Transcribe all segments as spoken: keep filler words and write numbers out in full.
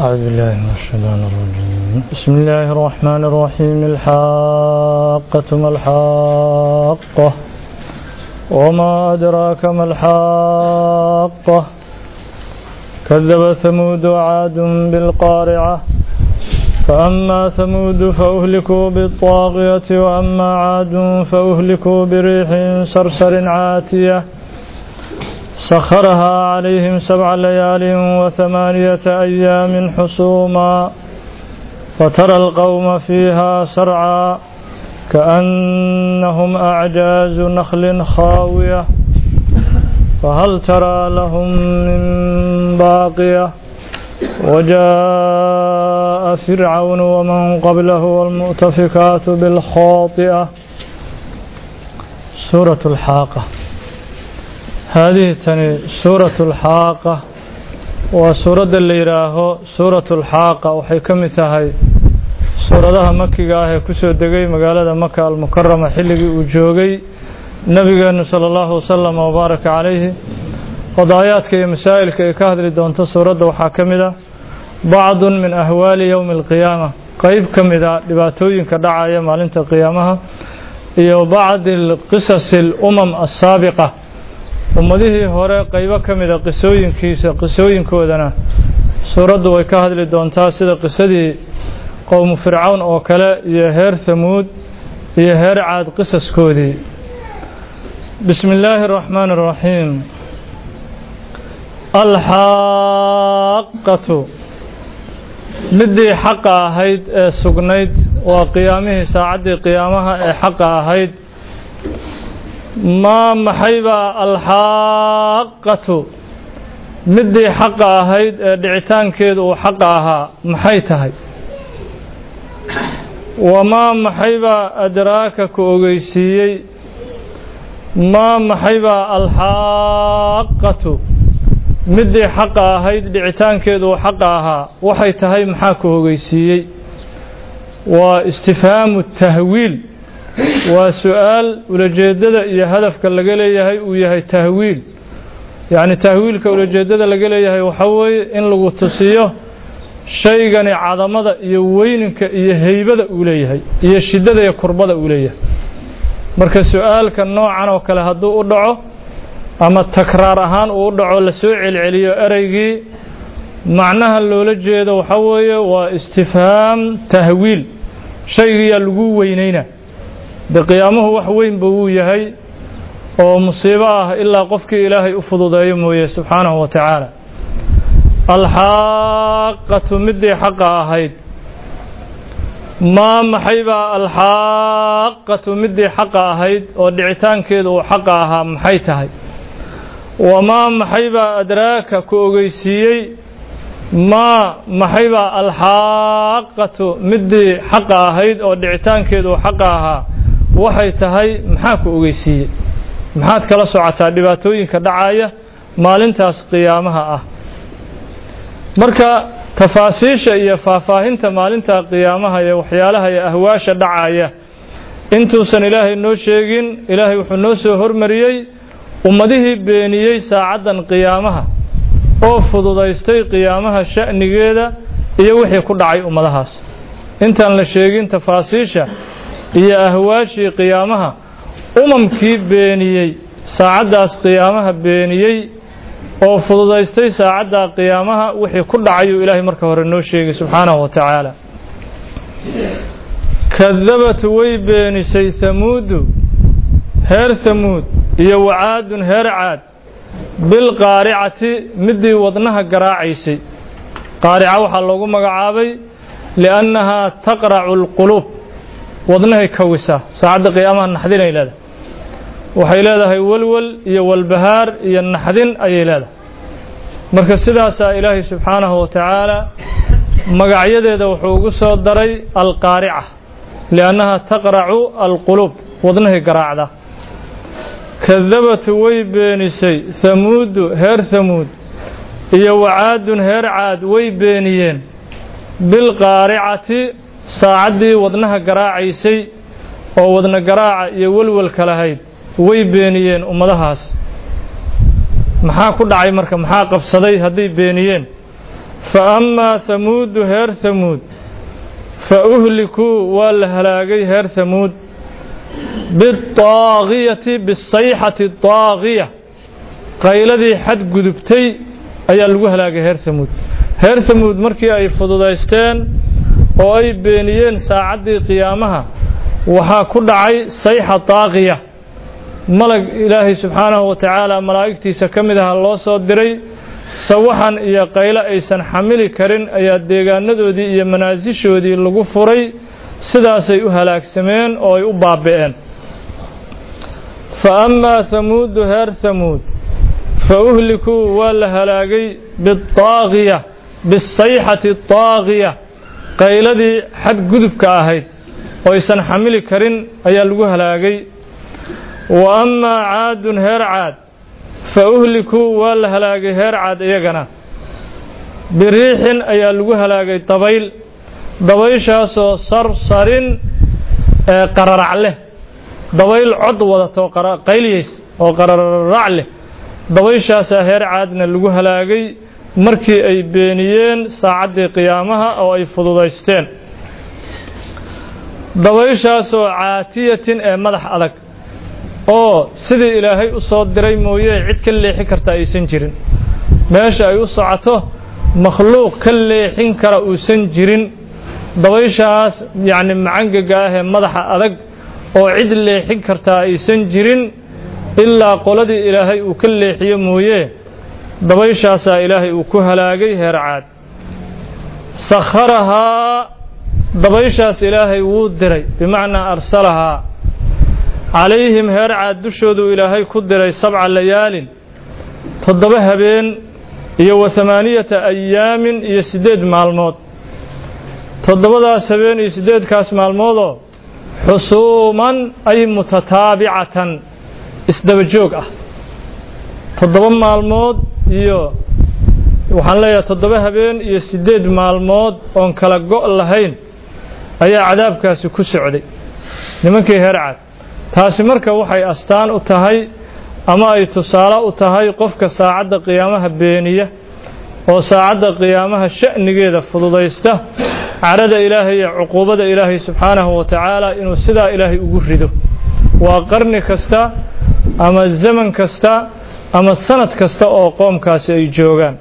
أعوذ بالله من الشيطان الرجيم. بسم الله الرحمن الرحيم. الحاقة ما الحاقة وما أدراك ما الحاقة كذب ثمود وعاد بالقارعة فأما ثمود فأهلكوا بالطاغية وأما عاد فأهلكوا بريح صرصر عاتية سخرها عليهم سبع ليال وثمانية أيام حسوما فترى القوم فيها سرعا كأنهم أعجاز نخل خاوية فهل ترى لهم من باقية وجاء فرعون ومن قبله والمؤتفكات بالخاطئة. سورة الحاقة. هذه تاني سورة الحاقة وسورة اللي يراه سورة الحاقة وحكمتها هي سورة مكة هي كسر دقي مقالة مكة المكرمة حلقي وجوغي نبينا صلى الله وسلم وبارك عليه قضايات كي مسائل كي كهدري دونت سورة وحاكمة بعض من أهوال يوم القيامة قيب كمدا لباتوين كدعاية مالنت قيامها iyo بعض القصص الأمم السابقة ummadihii hore qaybo ka mid ah qisooyinkiisa qisooyinkoodana suuraddu way ka hadli doontaa sida qisadii qowm fircawn oo kale iyo heer Thamuud iyo heer Caad qisaskoodii. Bismillaahir Rahmaanir Rahiim. Al-Haaqatu midii xaq ahayd ee sugnayd waa qiyaamihii saacadii qiyaamaha ee xaq ahayd. ما محيبا الحاقة مدي حق أهيد دعتان كيد وحقها محيتها وما محيبا أدراك كوغيسيي ما محيبا الحاقة مدي حق أهيد دعتان كيد وحقها وحيتها محاكو غيسيي واستفهام التهويل وسؤال ولجدد iyo hadafka laga leeyahay uu yahay tahwiil yaani tahwiilka ولجدد laga leeyahay waxa weeye in lagu tusiyo shaygan cadamada iyo weyninka iyo heybada uu leeyahay iyo shidada iyo kurbada uu leeyahay marka su'aalka noocan oo kale haduu u dhaco ama takraar ahaan uu u dhaco la soo celceliyo eraygii macnaha loola jeedo waxa weeye waa istifhaam tahwiil shayga lagu weynayna بقيامه وحوين بويهي ومصيبه إلا قفك إلهي أفضل يمويه سبحانه وتعالى. الحاقة مدي حقها هيد ما محيبا الحاقة مدي حقها هيد ودعتان كيدو حقها محيتها وما محيبا أدراك كوغيسيي ما محيبا الحاقة مدي حقها هيد ودعتان كيدو حقها waxay tahay maxaa ku ogeysiiyay maxaad kala socotaa dhibaatooyinka dhacaya maalintaas qiyaamaha ah marka tafaasiisha iyo faahfaahinta maalinta qiyaamaha iyo waxyaalaha iyo ahwaasha dhacaya intuusan ilaahay noo sheegin ilaahay wuxuu noo soo hormariyay ummadihii beeniyay saacadan qiyaamaha oo fududaystay qiyaamaha sha'nigeeda iyo wixii ku dhacay ummadahaas intaan la sheegin tafaasiisha iyo ahwaashii qiyaamaha umamkii beeniyay saacadaas qiyaamaha beeniyay oo fududaystay saacada qiyaamaha wixii ku dhacay ilaahay marka hore noo sheegay subxaanahu wa ta'ala. kadabat way beenisay Thamuud heer Thamuud iyo Caad heer Caad bil qaari'ati midii wadnaha garaacaysay qaari'a waxa loogu magacaabay li'annaha taqra'u al-qulub wadnahay kawisa saacada qiyaamaha naxdin ay leedahay waxay leedahay walwal iyo walbahaar iyo naxdin ay leedahay marka sidaas ilaahay subxaanahu wa ta'ala magacyadeeda wuxuu ugu soo daray al-qaari'a li'annaha taqra'u al-qulub wadnahay garaacda. kadabat way beenisay Thamuud heer Thamuud iyo Caad heer Caad way beeniyeen bil qaari'ati saacadii wadnaha garaacaysay oo wadna garaaca iyo walwal kala hayd way beeniyeen ummadahaas maxaa ku dhacay marka maxaa qabsaday haday beeniyeen فأما ثمود هير ثمود فأهلكوا والهلاقي هير ثمود بالطاغية بالصيحة الطاغية قيلدي حد قدبتي أي الوهلاقي هير ثمود هير ثمود مركي أي فضودايستين oo ay beeniyeen saacadii qiyaamaha waxa ku dhacay sayxa taaqiya malag ilaahi subhanahu wa ta'ala malaa'iktiisa kamid ah loo soo diray sawaxan iyo qaylo aysan xamili karin ayaa deegaanadoodii iyo manaasishoodii lagu furay sidaas ay u halaagsameen oo ay u baaba'een fa amma thamud har thamud fa uhliku wal halaagay bit taaqiya bis sayhati taaqiya qayladii xad gudubka ahayd oo aysan xamili karin ayaa lagu halaagay wa amma aadun heer aad fa uhliku wal halaagay heer aad iyagana biriixin ayaa lagu halaagay dabayl dabayshaas oo sarsarin ee qararac leh dabayl cod wadato qayliyeys oo qararac leh dabayshaas heer aadna lagu halaagay markii ay beeniyeen saacadii qiyaamaha oo ay fududaysteen dabayshaas oo caatiyatin ee madax adag oo sidii ilaahay u soo diray mooyee cid ka leexin karta aysan jirin meesha ay u socoto makhluuq ka leexin kara uusan jirin dabayshaas yaani macangaga ah ee madaxa adag oo cid leexin karta aysan jirin ilaa qoladii ilaahay uu ka leexiyo mooyee dabayshaas ilaahay uu ku halaagay heer aad sakharaha dabayshaas ilaahay wuu diray bimaana arsalaha calayhim heer aad dushoodu ilaahay ku diray sab'a layaalin toddoba habeen iyo thamaaniyata ayaamin iyo sideed maalmood toddobadaas habeen iyo sideed kaas maalmood oo xusuuman ay mutataabi'atan isdaba joog ah toddoba maalmood iyo waxaan leeyahay toddoba habeen iyo sideed maalmood oon kala go' lahayn ayaa cadaabkaasi ku socday nimankii heer aad taasi marka waxay astaan u tahay ama ay tusaale u tahay qofka saacadda qiyaamaha beeniya oo saacadda qiyaamaha sha'nigeeda fududaysta carada ilaahay iyo cuquubada ilaahay subhanahu wa ta'ala inuu sidaa ilaahay ugu rido waa qarni kasta ama zaman kasta ama sanad kasta oo qoomkaasi ay joogaan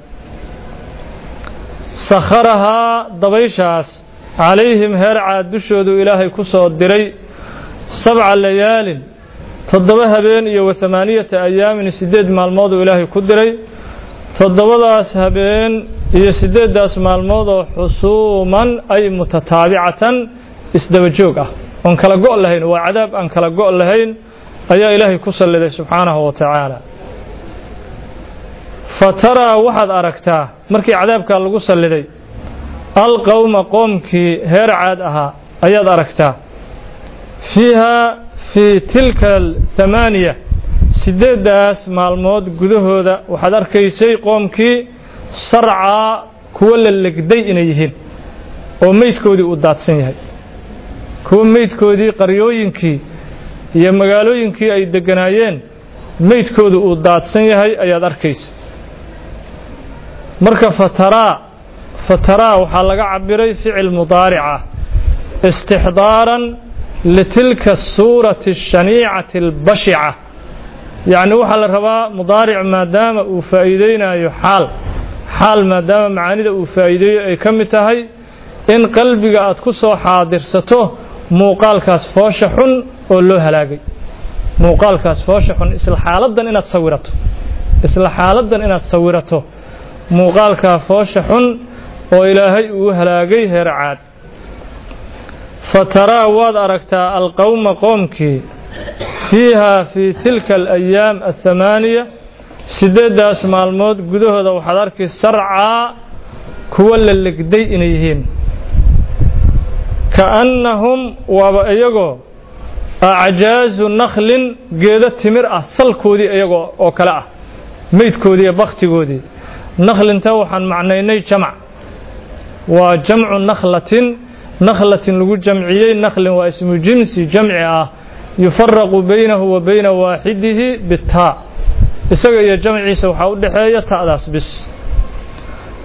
sakharaha dabayshaas calayhim heer aad dushoodu ilaahay ku soo diray sab'a layaalin toddoba habeen iyo thamaaniyata ayaamin sideed maalmood oo ilaahay ku diray toddobadaas habeen iyo sideedaas maalmood oo xusuuman ay mutataabi'atan isdaba joog ah on kala go' lahayn waa cadaab aan kala go' lahayn ayaa ilaahay ku saliday subhanahu wa ta'ala fatara waxaad aragtaa markii cadaabka lagu saliday alqawma qomki heer aad aha ayaad aragtaa fiha fi tilka thamaaniya sideedaas maalmood gudahooda waxaad arkaysay qomkii sarca kuwa la legday inay yihiin oo meydkoodii u daadsan yahay kuwa meydkoodii qaryooyinkii iyo magaalooyinkii ay deganaayeen meydkoodu uu daadsan yahay ayaad arkaysay marka fatara fatara waxa laga cabiray ficil mudaarica istixdaaran litilka suurati shaniicati albashica yani waxa la rabaa mudaaric maadaama uu faa'iideynayo xaal xaal maadaama macaanida uu faa'iideeyo ay ka mid tahay in qalbiga aad ku soo xaadirsato muuqaalkaas foosha xun oo loo halaagay muuqaalkaas foosha xun isla xaaladan inaad sawirato isla xaaladan inaad sawirato muuqaalka foosha xun oo ilaahay uu halaagay heer aad fatara waad aragtaa alqawma qomki fiha fi tilka alayaam athamaaniya sideedaas maalmood gudahooda waxaad arkay sarca kuwa la legday inay yihiin kaannahum waaba iyagoo acjaazu nakhlin geeda timir ah salkoodii iyagoo oo kale ah meydkoodii iyo baktigoodii nakhlinta waxaan macnaynay jamac waa jamcu nakhlatin nakhlatin lagu jamciyey nakhlin waa ismu jinsi jamci ah yufaraqu baynahu wa bayna waaxidihi bitaa isaga iyo jamciisa waxaa u dhaxeeya ta'daas bis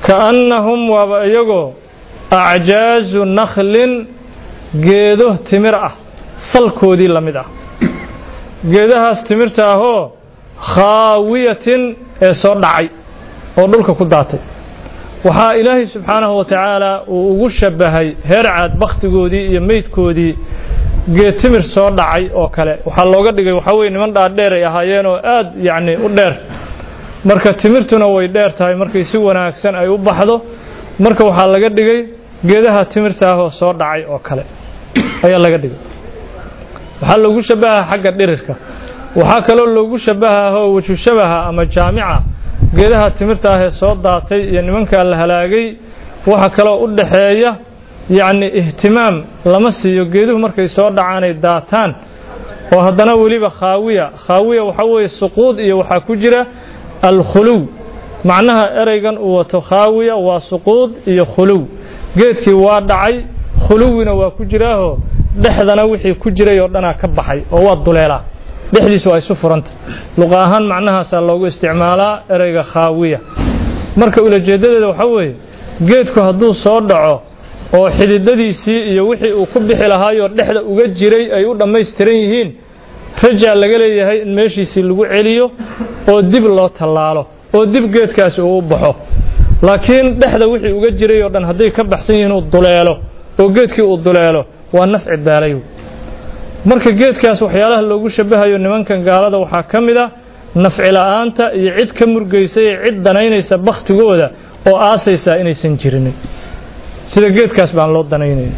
كأنهم وابأيغو أعجاز نخل geedo timir ah salkoodii lamid ah geedahaas timirta ahoo khaawiyatin ee soo dhacay oo dhulka ku daatay waxaa ilaahay subxaanahu wa tacaala uu ugu shabahay heer caad bakhtigoodii iyo meydkoodii geed timir soo dhacay oo kale waxaa looga dhigay waxaa weeye niman dhaadheer ay ahaayeen oo aad yacni u dheer marka timirtuna way dheer tahay markay si wanaagsan ay u baxdo marka waxaa laga dhigay geedaha timirta ahoo soo dhacay oo kale ayaa laga dhigay waxaa loogu shabahaa xagga dhirirka waxaa kaloo loogu shabahaa oo wajhu shabaha ama jaamica geedaha timirta ah ee soo daatay iyo nimanka la halaagay waxa kaloo u dhaxeeya yacni ihtimaam lama siiyo geeduhu markay soo dhacaan ay daataan oo haddana weliba khaawiya khaawiya waxa weeye suquud iyo waxaa ku jira alkhuluw macnaha ereygan uu wato khaawiya waa suquud iyo khuluw geedkii waa dhacay khuluwina waa ku jiraaho dhexdana wixii ku jiray oo dhanaa ka baxay oo waa duleelaa dhexdiisu ay isu furanta luqa ahaan macnahaasaa loogu isticmaalaa ereyga khaawiya marka ulajeedadeeda waxaa weeye geedku hadduu soo dhaco oo xididadiisii iyo wixii uu ku bixi lahaayoo dhexda uga jiray ay u dhammaystiran yihiin rajaa laga leeyahay in meeshiisii lagu celiyo oo dib loo tallaalo oo dib geedkaasi uu u baxo laakiin dhexda wixii uga jiray oo dhan hadday ka baxsan yihiin uu duleelo oo geedkii uu duleelo waa nafci baalayo marka geedkaas waxyaalaha loogu shabahayo nimankan gaalada waxaa ka mid ah nafci la'aanta iyo cid ka murgaysa iyo cid danaynaysa bakhtigooda oo aasaysa inaysan jirinin sida geedkaas baan loo danaynay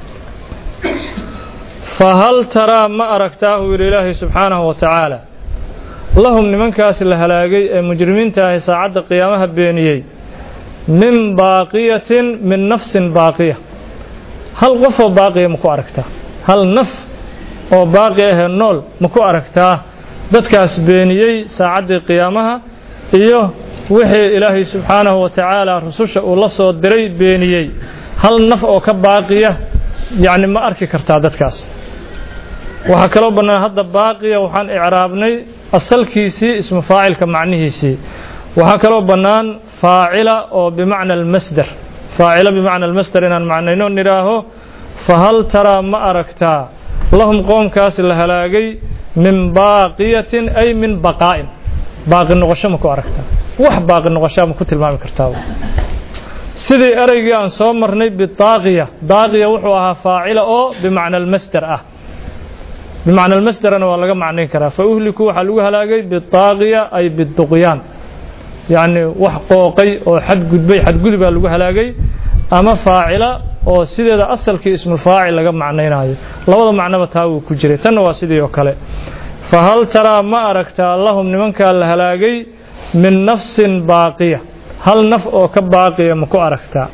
fahal taraa ma aragtaahu yidhi ilaahay subxaanahu wa tacaala lahum nimankaas la halaagay ee mujrimiinta ahi saacadda qiyaamaha beeniyey min baaqiyatin min nafsin baaqiya hal qofoo baaqiya ma ku aragtaa hal naf oo baaqi ahee nool ma ku aragtaa dadkaas beeniyey saacaddii qiyaamaha iyo wixii ilaahay subxaanahu wa tacaala rususha uu la soo diray beeniyey hal naf oo ka baaqiya yacni ma arki kartaa dadkaas waxaa kaloo bannaan hadda baaqiya waxaan icraabnay asalkiisii ismu faacilka macnihiisii waxaa kaloo bannaan faacila oo bimacna almasdar faacila bimacna almasdar inaan macnayno nidhaaho fahal taraa ma aragtaa lahum qoomkaas la halaagay min baaqiyatin ay min baqaa'in baaqi noqosho ma ku aragtaa wax baaqi noqoshaa ma ku tilmaami kartaa sidii ereygii aan soo marnay bitaaqiya daaqiya wuxuu ahaa faacila oo bimacna almasdar ah bimacna almasdarana waa laga macnayn karaa fa uhliku waxaa lagu halaagay bitaaqiya ay biduqyaan yacni wax qooqay oo xadgudbay xadgudubaa lagu halaagay ama faacila oo sideeda asalkii ismulfaacil laga macnaynaayo labada macnoba taa wuu ku jiray tanna waa sidii oo kale fahal taraa ma aragtaa lahum nimankaa la halaagay min nafsin baaqiya hal naf oo ka baaqiya ma ku aragtaa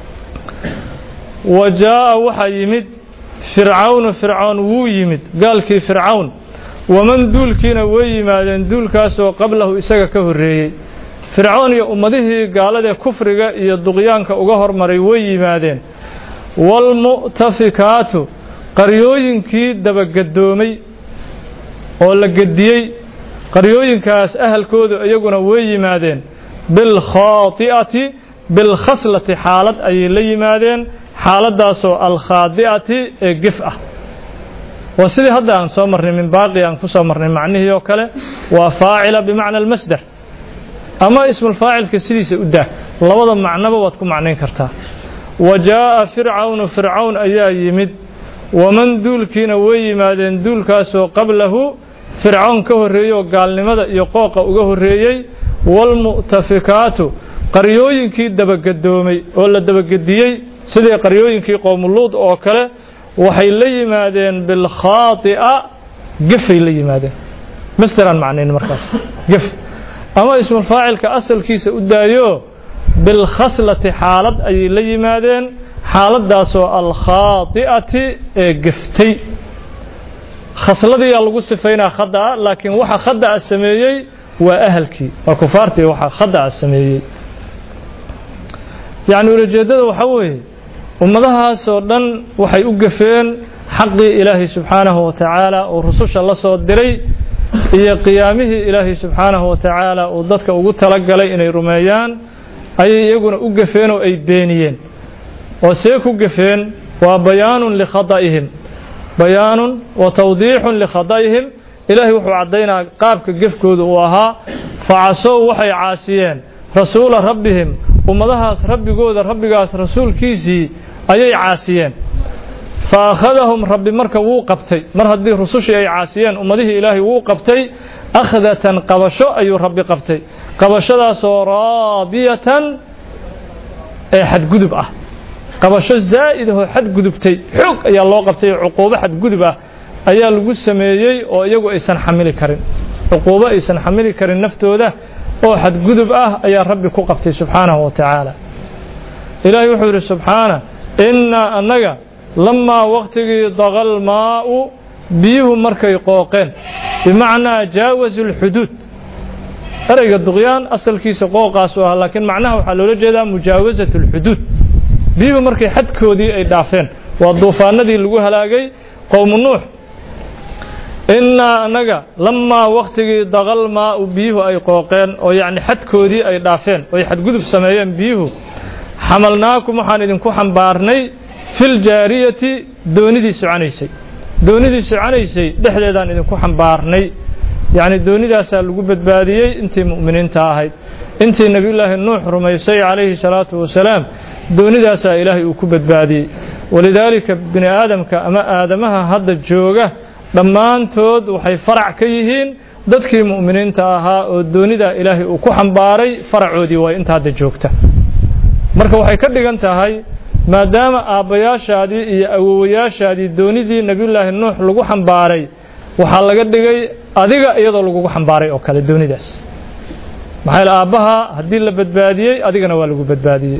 wa jaa'a waxaa yimid fircawnu fircoon wuu yimid gaalkii fircawn waman duulkiina way yimaadeen duulkaasoo qablahu isaga ka horreeyey fircoon iyo ummadihii gaaladee kufriga iyo duqyaanka uga hormaray way yimaadeen waalmu'tafikaatu qaryooyinkii dabagaddoomay oo la gediyey qaryooyinkaas ahalkoodu iyaguna way yimaadeen bilkhaati'ati bilkhaslati xaalad ayay la yimaadeen xaaladaasoo alkhaadi'ati ee gef ah waa sidii hadda aan soo marnay min baaqi aan ku soo marnay macnihii oo kale waa faacila bimacna almasdar ama ismulfaacilka sidiisa u daa labada macnoba waad ku macnayn kartaa wa jaa'a fircawnu fircawn ayaa yimid waman duulkiina way yimaadeen duulkaasoo qablahu fircawn ka horreeyey oo gaalnimada iyo qooqa uga horreeyey waalmu'tafikaatu qaryooyinkii dabagaddoomay oo la dabagediyey sidii qaryooyinkii qowmuluud oo kale waxay la yimaadeen bilkhaati'a gefay la yimaadeen masdaraan macnayn markaas gef ama ismulfaacilka asalkiisa u daayo bilkhaslati xaalad ayay la yimaadeen xaaladaasoo alkhaati'ati ee geftay khasladiyaa lagu sifaynaa khada'a laakiin waxa khada'a sameeyey waa ahalkii waa kufaartii waxa khada'a sameeyey yacni ulajeeddada waxaa weeye ummadahaasoo dhan waxay u gafeen xaqii ilaahay subxaanahu wa tacaala uu rususha la soo diray iyo qiyaamihii ilaahay subxaanahu wa tacaala uu dadka ugu talagalay inay rumeeyaan ayay iyaguna u gafeen oo ay beeniyeen oo see ku gafeen waa bayaanun likhada'ihim bayaanun wa tawdiixun likhada'ihim ilaahay wuxuu caddaynaa qaabka gefkooda uu ahaa facasow waxay caasiyeen rasuula rabbihim ummadahaas rabbigooda rabbigaas rasuulkiisii ayay caasiyeen fa akhadahum rabbi marka wuu qabtay mar haddii rusushii ay caasiyeen ummadihii ilaahay wuu qabtay akhdatan qabasho ayuu rabbi qabtay qabashadaasoo raabiyatan ee xadgudub ah qabasho zaa'id oo xadgudubtay xoog ayaa loo qabtay cuquubo xadgudub ah ayaa lagu sameeyey oo iyagu aysan xamili karin cuquubo aysan xamili karin naftooda oo xadgudub ah ayaa rabbi ku qabtay subxaanahu wa tacaala ilaahay wuxuu yidhi subxaana innaa annaga lamaa waqtigii dagal maa'u biyuhu markay qooqeen bimacnaa jaawazu lxuduud ereyga duqyaan asalkiisa qooqaasu ah laakiin macnaha waxaa loola jeedaa mujaawasatu lxuduud biyuhu markay xadkoodii ay dhaafeen waa duufaanadii lagu halaagay qowmu nuux innaa annaga lamaa waqtigii dagal maa'u biyuhu ay qooqeen oo yacni xadkoodii ay dhaafeen oy xadgudub sameeyeen biyuhu xamalnaakum waxaan idinku xambaarnay fil jaariyati doonidii soconaysay doonidii soconaysay dhexdeedaan idinku xambaarnay yacni doonidaasaa lagu badbaadiyey intii mu'miniinta ahayd intii nebiyullaahi nuux rumaysay calayhi salaatu wasalaam doonidaasaa ilaahay uu ku badbaadiyey walidaalika bini aadamka ama aadamaha hadda jooga dhammaantood waxay farac ka yihiin dadkii mu'miniinta ahaa oo doonidaa ilaahay uu ku xambaaray faracoodii waa inta hadda joogta marka waxay ka dhigan tahay maadaama aabbayaashaadii iyo awowayaashaadii doonidii nebiyullaahi nuux lagu xambaaray waxaa laga dhigay adiga iyadoo lagugu xambaaray oo kale doonidaas maxaa yeele aabbaha haddii la badbaadiyey adigana waa lagu badbaadiyey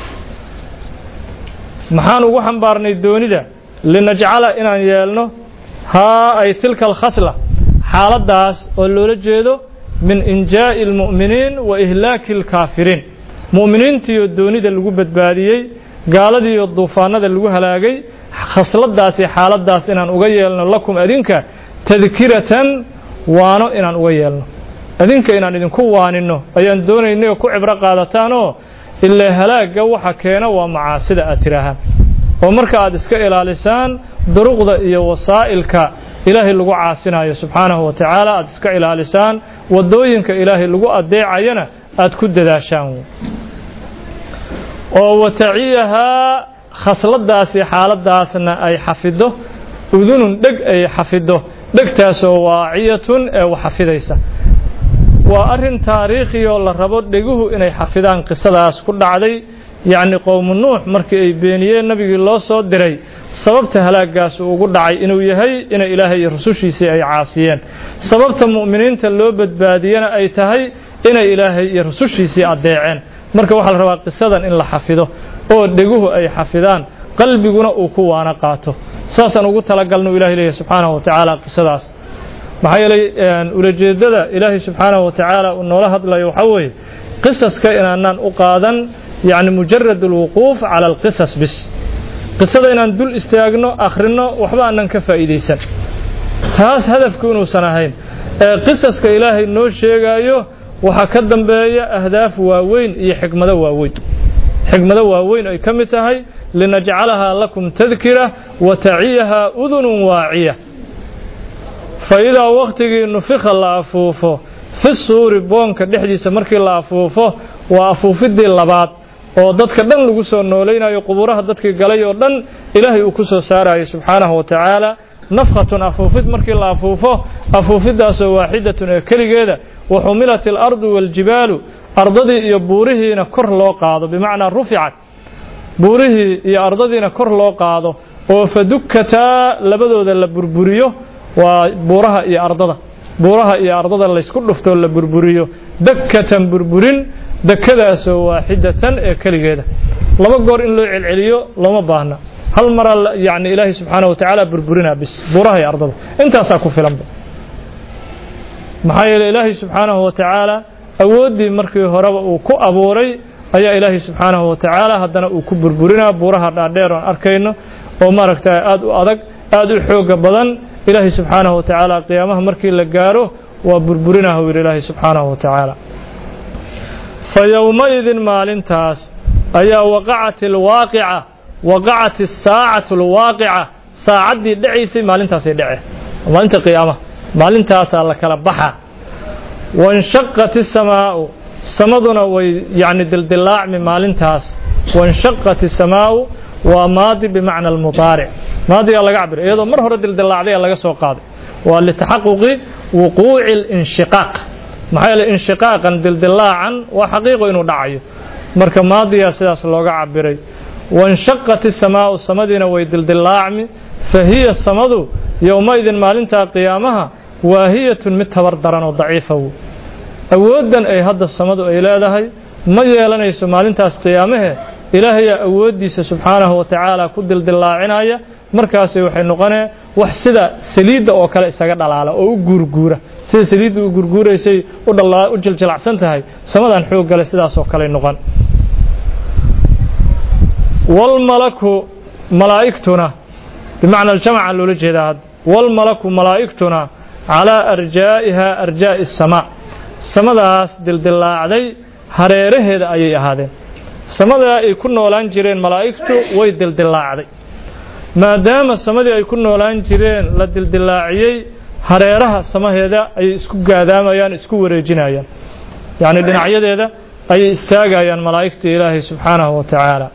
maxaan ugu xambaarnay doonida linajcala inaan yeelno haa ay tilka alkhasla xaaladdaas oo loola jeedo min injaa'i almu'miniin wa ihlaaki alkaafiriin mu'miniintiiyo doonida lagu badbaadiyey gaaladiiyo duufaanada lagu halaagay khasladaas iyo xaaladdaas inaan uga yeelno lakum adinka tadkiratan waano inaan uga yeelno adinka inaan idinku waaninno ayaan doonaynay oo ku cibro qaadataanoo ilaa halaagga waxa keena waa macaasida aad tiraahaan oo marka aad iska ilaalisaan duruqda iyo wasaa'ilka ilaahay lagu caasinayo subxaanahu wa tacaala aad iska ilaalisaan waddooyinka ilaahay lagu adeecayana aad ku dadaashaan oo wataciyahaa khasladaas iyo xaaladdaasna ay xafido udunun dheg ay xafido dhegtaasoo waaciyatun ee wax xafidaysa waa arrin taariikhi oo la rabo dheguhu inay xafidaan qisadaas ku dhacday yacni qowmu nuux markii ay beeniyeen nabigii loo soo diray sababta halaagaas ugu dhacay inuu yahay inay ilaahay iyo rusushiisii ay caasiyeen sababta mu'miniinta loo badbaadiyana ay tahay inay ilaahay iyo rusushiisii adeeceen marka waxaa la rabaa qisadan in la xafido oo dheguhu ay xafidaan qalbiguna uu ku waana qaato saasaan ugu talagalno ilaahay leeyahay subxaanahu wa tacaala qisadaas maxaa yeelay ulajeedada ilaahay subxaanahu wa tacaala uu noola hadlayo waxaa weeye qisaska inaanaan u qaadan yacni mujarad alwuquuf cala alqisas bis qisada inaan dul istaagno akhrino waxba aanan ka faa'iidaysan taas hadafku inuusan ahayn ee qisaska ilaahay noo sheegayo waxaa ka dambeeya ahdaaf waaweyn iyo xikmado waaweyn xikmado waaweyn ay ka mid tahay linajcalahaa lakum tadkira wa taciyahaa udunun waaciya fa idaa waqtigii nufika la afuufo fi suuri boonka dhexdiisa markii la afuufo waa afuufidii labaad oo dadka dhan lagu soo noolaynayo quburaha dadkii galay oo dhan ilaahay uu ku soo saarayo subxaanahu wa tacaala nafkhatun afuufid markii la afuufo afuufidaasoo waaxidatun ee keligeeda waxumilat alardu waaljibaalu ardadii iyo buurihiina kor loo qaado bimacnaa ruficat buurihii iyo ardadiina kor loo qaado oo fadukkataa labadooda la burburiyo waa buuraha iyo ardada buuraha iyo ardada laysku dhuftoo la burburiyo dakkatan burburin dakadaasoo waaxidatan ee keligeeda laba goor in loo celceliyo looma baahna hal maraa yacni ilaahay subxaanahu wa tacaala burburinaa bis buuraha iyo ardada intaasaa ku filanba maxaa yeelay ilaahay subxaanahu wa tacaala awooddii markii horeba uu ku abuuray ayaa ilaahay subxaanahu wa tacaala haddana uu ku burburinaa buuraha dhaadheer oon arkayno oo maaragtay aad u adag aad u xooga badan ilaahay subxaanahu wa tacaala qiyaamaha markii la gaaro waa burburinaa uu yidhi ilaahay subxaanahu wa tacaala فيومئذ maalintaas ayaa waqacat alwaaqica waqacat الsaacatu alwaaqica saacaddii dhacaysay maalintaasay dhace maalinta qiyaamaha maalintaasaa la kala baxa wanshaqat الsamaau samaduna way yani dildilaacmi maalintaas wanshaqat الsamaau waa maadi bimacna almudaaric maadigaa laga cabira iyadoo mar hore dildilaacday laga soo qaaday waa litaxaquqi wuquuci اlinshiqaaq maxaa yeelay inshiqaaqan dildilaacan waa xaqiiqo inuu dhacayo marka maadiyaa sidaas looga cabiray wanshaqat الsamaau samadiina way dildilaacmi fahiya samadu yowmaidin maalintaa qiyaamaha waahiyatun mid tabar daran oo daciifa awooddan ay hadda samadu ay leedahay ma yeelanayso maalintaas qiyaamahe ilaahayaa awooddiisa subxaanahu wa tacaala ku dildilaacinaya markaasi waxay noqonee wax sida saliidda oo kale isaga dhalaala oo u guurguura sida saliidda u guurguuraysay u dhalaa u jiljilacsan tahay samadan xoog gale sidaas oo kale noqon wal malaku malaa'igtuna bimacna aljamaca loola jeedaa hadda wal malaku malaa'igtuna calaa arjaa'iha arjaa'i as-samaa samadaas dildilaacday hareeraheeda ayay ahaadeen samada ay ku noolaan jireen malaa'igtu way dildilaacday maadaama samadii ay ku noolaan jireen la dildilaaciyey hareeraha samaheeda ayay isku gaadaamayaan isku wareejinayaan yacni dhinacyadeeda ayay istaagayaan malaa'igta ilaahay subxaanahu wa tacaala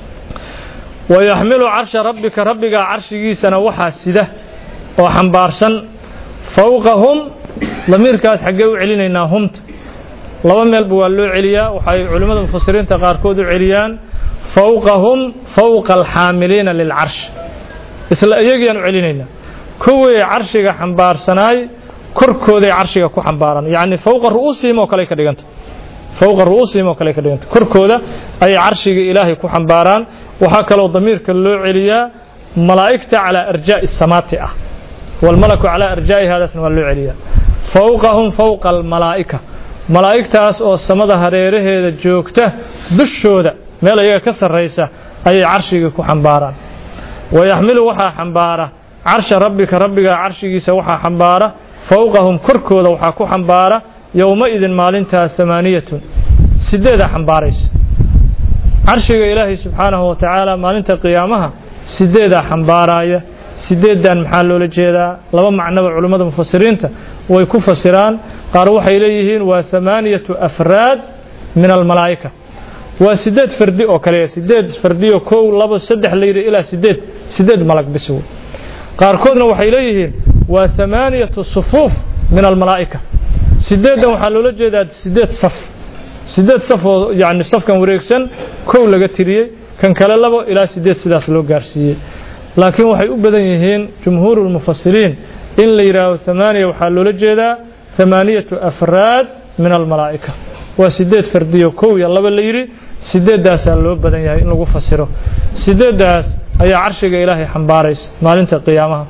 wayaxmilu carsha rabbika rabbigaa carshigiisana waxaa sida oo xambaarsan fawqahum damiirkaas xaggee u celinaynaa humta laba meelba waa loo celiyaa waxay culimmada mufasiriinta qaarkood u celiyaan fawqahum fawqa alxaamiliina lilcarsh isla iyagiyaan u celinaynaa kuwii carshiga xambaarsanaay korkooday carshiga ku xambaaran yacni fawqa ru'uusihim oo kale ka dhiganta fawqa ru'uusihim oo kale ka dhiganta korkooda ayay carshiga ilaahay ku xambaaraan waxaa kaloo damiirka loo celiyaa malaa'igta calaa arjaa'i samaati ah walmalaku calaa arjaa'i haadaasna waa loo celiyaa fawqahum fawqa almalaa'ika malaa'igtaas oo samada hareeraheeda joogta dushooda meel ayaga ka sarraysa ayay carshiga ku xambaaraan wayaxmilu waxaa xambaara carsha rabbika rabbigaa carshigiisa waxaa xambaara fawqahum korkooda waxaa ku xambaara yowmaidin maalintaa amaaniyatun sideedaa xambaaraysa carshiga ilaahay subxaanahu wa tacaala maalinta qiyaamaha sideedaa xambaaraya sideedan maxaa loola jeedaa laba macnoba culimmada mufasiriinta way ku fasiraan qaar waxay leeyihiin waa amaaniyatu afraad min almalaa'ika waa sideed fardi oo kale sideed fardiyo kow labo saddex la yidhi ilaa sideed sideed malag bisow qaarkoodna waxay leeyihiin waa amaaniyatu sufuuf min almalaa'ika sideedan waxaa loola jeedaa sideed saf sideed saf oo yacni safkan wareegsan kow laga tiriyey kan kale labo ilaa sideed sidaas loo gaarsiiyey laakiin waxay u badan yihiin jumhuuru lmufasiriin in la yidhaaho amaaniya waxaa loola jeedaa amaaniyatu afraad min almalaa'ika waa sideed fardiyo kow iyo laba la yidhi sideeddaasaa loo badan yahay in lagu fasiro sideeddaas ayaa carshiga ilaahay xambaaraysa maalinta qiyaamaha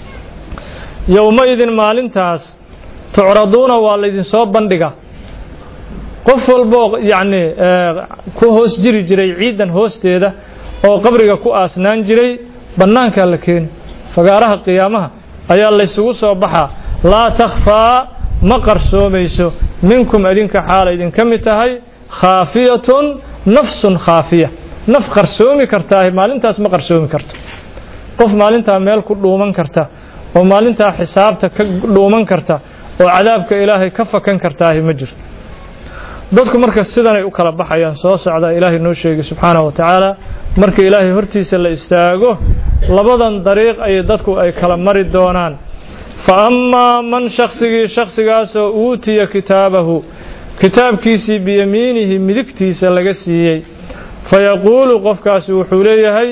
yowmaidin maalintaas tucraduuna waa laydinsoo bandhiga qof walboo yacni ku hoos jiri jiray ciidan hoosteeda oo qabriga ku aasnaan jiray bannaankaa la keeni fagaaraha qiyaamaha ayaa laysugu soo baxaa laa takhfaa ma qarsoomayso minkum idinka xaala idinka mid tahay khaafiyatun nafsun khaafiya naf qarsoomi kartaahi maalintaas ma qarsoomi karto qof maalintaa meel ku dhuuman karta oo maalintaa xisaabta ka dhuuman karta oo cadaabka ilaahay ka fakan kartaahi ma jirto dadku marka sidanay u kala baxayaan soo socda ilaahay noo sheegay subxaanahu wa tacaala marka ilaahay hortiisa la istaago labadan dariiq ay dadku ay kala mari doonaan fa ammaa man shaqsigii shaqsigaasoo uutiya kitaabahu kitaabkiisii biyamiinihi midigtiisa laga siiyey fayaquulu qofkaasi wuxuu leeyahay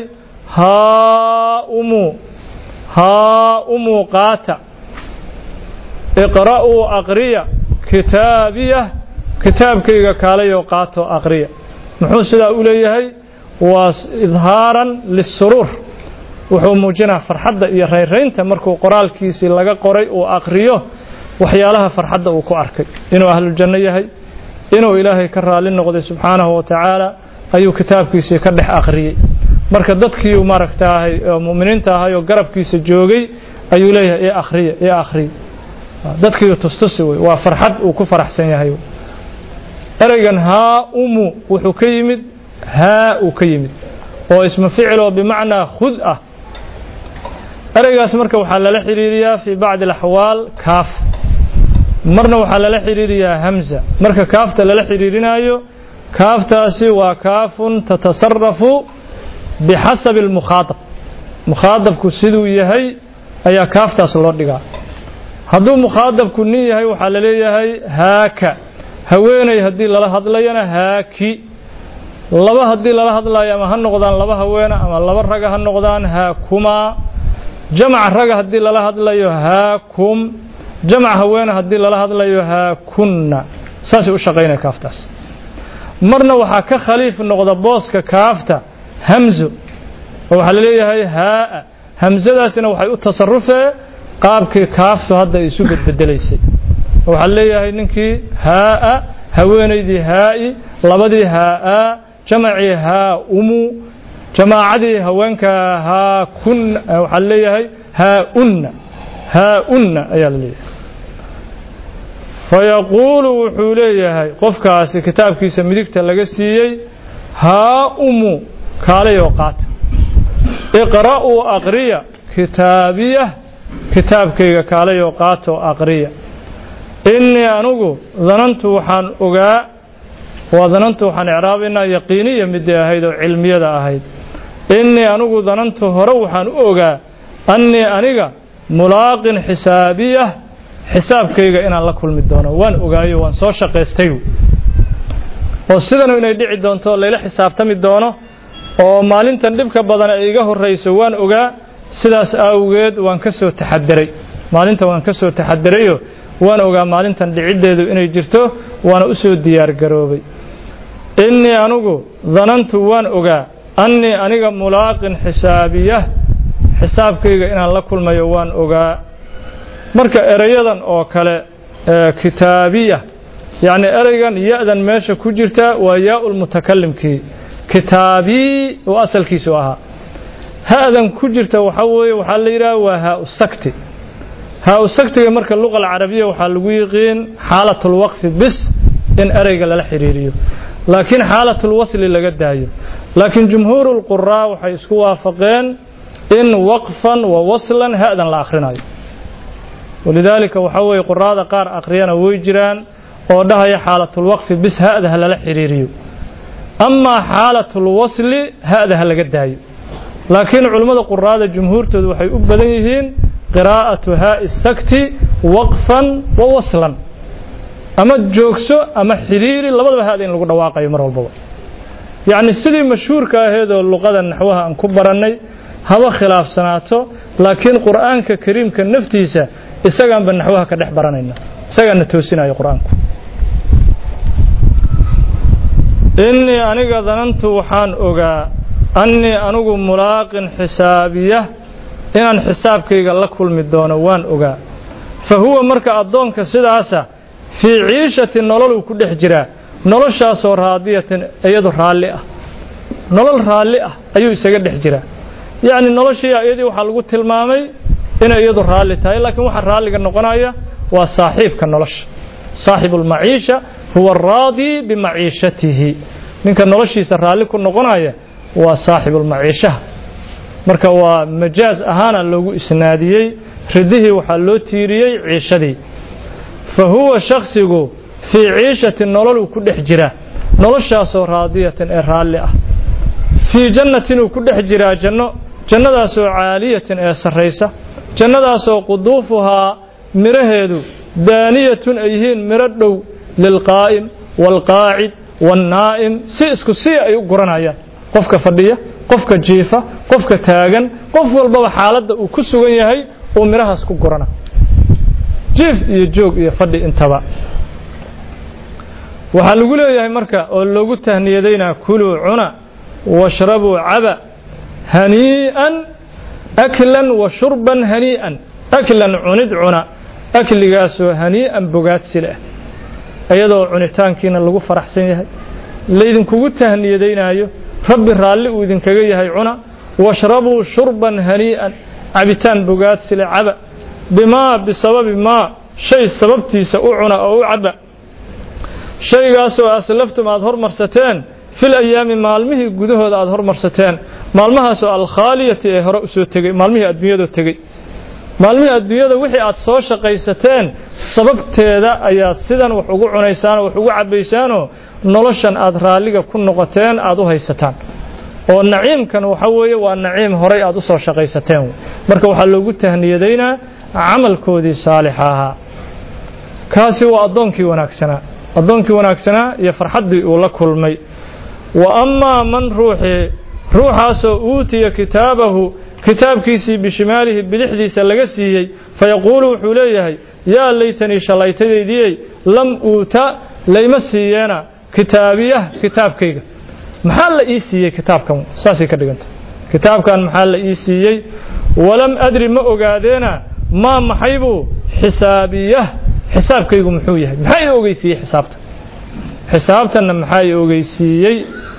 haa umuu haa umuu qaata iqra'uu aqriya kitaabiyah kitaabkayga kaalayoo qaato aqriya muxuu sidaa u leeyahay waa idhaaran lisuruur wuxuu muujinaa farxadda iyo rayraynta markuu qoraalkiisii laga qoray uu aqriyo waxyaalaha farxadda uu ku arkay inuu ahluljanno yahay inuu ilaahay ka raali noqday subxaanahu wa tacaala ayuu kitaabkiisii ka dhex aqriyey marka dadkii maaragtaahay oo mu'miniinta ahay oo garabkiisa joogay ayuu leeyahay ee akhriya ee akhriya dadkii tustusi wey waa farxad uu ku faraxsan yahay ereygan haa umu wuxuu ka yimid haa uu ka yimid oo ismu ficil oo bimacnaa khud ah ereygaas marka waxaa lala xiriiriyaa fii bacdi alaxwaal kaaf marna waxaa lala xiriiriyaa hamza marka kaafta lala xiriirinayo kaaftaasi waa kaafun tatasarafu bixasabi almukhaadab mukhaadabku siduu yahay ayaa kaaftaas loo dhigaa hadduu mukhaadabku nin yahay waxaa la leeyahay haaka haweeney haddii lala hadlayana haaki laba haddii lala hadlayo ama ha noqdaan laba haweena ama laba raga ha noqdaan haakumaa jamac raga haddii lala hadlayo haakum jamac haweena haddii lala hadlayo haakunna saasay u shaqaynaya kaaftaas marna waxaa ka khaliif noqda booska kaafta hamzo oo waxaa la leeyahay haa hamzadaasina waxay u tasarufee qaabkii kaaftu hadda ay isu bedbedelaysay waxaa la leeyahay ninkii haa haweenaydii haa'i labadii haa jamacii haa umu jamaacadii haweenka haa kun waxaa la leeyahay haa unna haa unna ayaa la leeyahay fayaquulu wuxuu leeyahay qofkaasi kitaabkiisa midigta laga siiyey haa umu kaalayoo qaata iqra'uu aqriya kitaabiya kitaabkayga kaalayoo qaatoo aqriya innii anugu danantu waxaan ogaa waa danantu waxaan icraabaynaa yaqiiniya midii ahayd oo cilmiyada ahayd innii anugu danantu hore waxaan u ogaa annii aniga mulaaqin xisaabiyah xisaabkayga inaan la kulmi doono waan ogaayo waan soo shaqaystay oo sidanu inay dhici doonto layla xisaabtami doono oo maalintan dhibka badan ay iga horrayso waan ogaa sidaas awgeed waan ka soo taxadiray maalinta waan ka soo taxadirayo waan ogaa maalintan dhiciddeedu inay jirto waana u soo diyaar garoobay innii anugu danantu waan ogaa annii aniga mulaaqin xisaabiyah xisaabkayga inaan la kulmayo waan ogaa marka erayadan oo kale kitaabiya yacni ereygan ya-dan meesha ku jirta waa yaa-ul mutakalimkii kitaabii oo asalkiisu ahaa ha-dan ku jirta waxaa weeye waxaa la yidhaha waa haa-u sakti haa-u saktiga marka luqa alcarabiya waxaa lagu yiqiin xaalatulwaqfi bis in ereyga lala xiriiriyo laakiin xaalatulwasli laga daayo laakiin jumhuurulquraa waxay isku waafaqeen in waqfan wa waslan ha-dan la akhrinayo walidaalika waxaa weeye quraada qaar akhriyana way jiraan oo dhahaya xaalatulwaqfi bis ha-da ha lala xiriiriyo amaa xaalatulwasli ha-da ha laga daayo laakiin culimmada quraada jumhuurtoodu waxay u badan yihiin qiraa'atu haa'i sakti waqfan wa waslan ama joogso ama xiriiri labadaba ha-da in lagu dhawaaqayo mar walbaba yacni sidii mashhuurka aheedoo luqada naxwaha aan ku barannay haba khilaafsanaato laakiin qur'aanka kariimka naftiisa isagaanba naxwaha ka dhex baranayna isagaana toosinayo qur-aanku innii aniga danantu waxaan ogaa annii anigu mulaaqin xisaabiyah inaan xisaabkayga la kulmi doono waan ogaa fa huwa marka addoonka sidaasa fii ciishatin nololuu ku dhex jiraa noloshaasoo raadiyatin iyadu raalli ah nolol raalli ah ayuu isaga dhex jiraa yacni noloshii iyadii waxaa lagu tilmaamay inay iyadu raalli tahay laakiin waxa raalliga noqonaya waa saaxiibka nolosha saaxibu almaciisha huwa araadi bimaciishatihi ninka noloshiisa raalli ku noqonaya waa saaxibu almaciishaha marka waa majaaz ahaana loogu isnaadiyey ridihii waxaa loo tiiriyey ciishadii fa huwa shakhsigu fii ciishatin nololuu ku dhex jiraa noloshaasoo raadiyatin ee raalli ah fii jannatin uu ku dhex jiraa janno jannadaasoo caaliyatin ee sarraysa jannadaasoo quduufuhaa miraheedu daaniyatun ay yihiin miro dhow lilqaa'im waalqaacid waannaa'im si isku si ay u guranayaan qofka fadhiya qofka jiifa qofka taagan qof walbaba xaaladda uu ku sugan yahay uu mirahaas ku gurana jiif iyo joog iyo fadhi intaba waxaa lagu leeyahay marka oo loogu tahniyadaynaa kuluu cuna washrabuu caba hanii'an aklan wa shurban hanii'an aklan cunid cuna akligaasoo hanii'an bogaadsi leh iyadoo cunitaankiina lagu faraxsan yahay laydinkugu tahniyadaynaayo rabbi raalli uu idinkaga yahay cuna washrabuu shurban hanii'an cabitaan bogaadsi leh caba bimaa bisababi maa shay sababtiisa u cuna oo u caba shaygaasoo aslaftum aad hormarsateen fil ayaami maalmihii gudahooda aad hormarsateen maalmahaasoo alkhaaliyati ee hore usoo tegey maalmihii adduunyada tegey maalmihii adduunyada wixii aad soo shaqaysateen sababteeda ayaad sidan wax ugu cunaysaan wax ugu cabaysaanoo noloshan aad raalliga ku noqoteen aad u haysataan oo naciimkan waxa weeye waa naciim horay aad u soo shaqaysateen marka waxaa loogu tahniyadaynaa camalkoodii saalixa ahaa kaasi waa addoonkii wanaagsanaa addoonkii wanaagsanaa iyo farxaddii uu la kulmay wa amaa man ruuxii ruuxaasoo uutiya kitaabahu kitaabkiisii bishimaalihi bidixdiisa laga siiyey fayaquulu wuxuu leeyahay yaa laytanii shallaytadeydiyey lam uuta layma siiyeena kitaabiyah kitaabkayga maxaa la ii siiyey kitaabkan saasay ka dhiganta kitaabkan maxaa la ii siiyey walam adri ma ogaadeena maa maxaybuu xisaabiyah xisaabkaygu muxuu yahay maxaa ii ogeysiiyey xisaabta xisaabtanna maxaa ii ogeysiiyey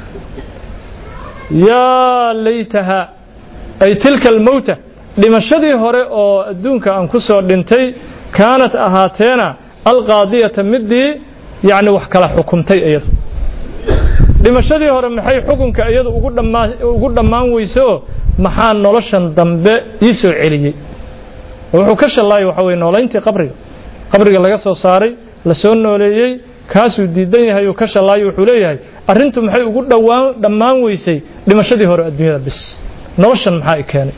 yaa laytaha ay tilka almowta dhimashadii hore oo adduunka aan ku soo dhintay kaanat ahaateena alqaadiyata midii yacni wax kala xukumtay iyadu dhimashadii hore maxay xukunka iyadu ugu dhammaan ugu dhammaan weyso maxaa noloshan dambe ii soo celiyey wuxuu ka shalaayay waxa weeye noolayntii qabriga qabriga laga soo saaray la soo nooleeyay kaasuu diidan yahay uu ka shalaayay wuxuu leeyahay arrintu maxay ugu dhawaan dhammaan weysay dhimashadii hore adduunyada bis noloshan maxaa i keenay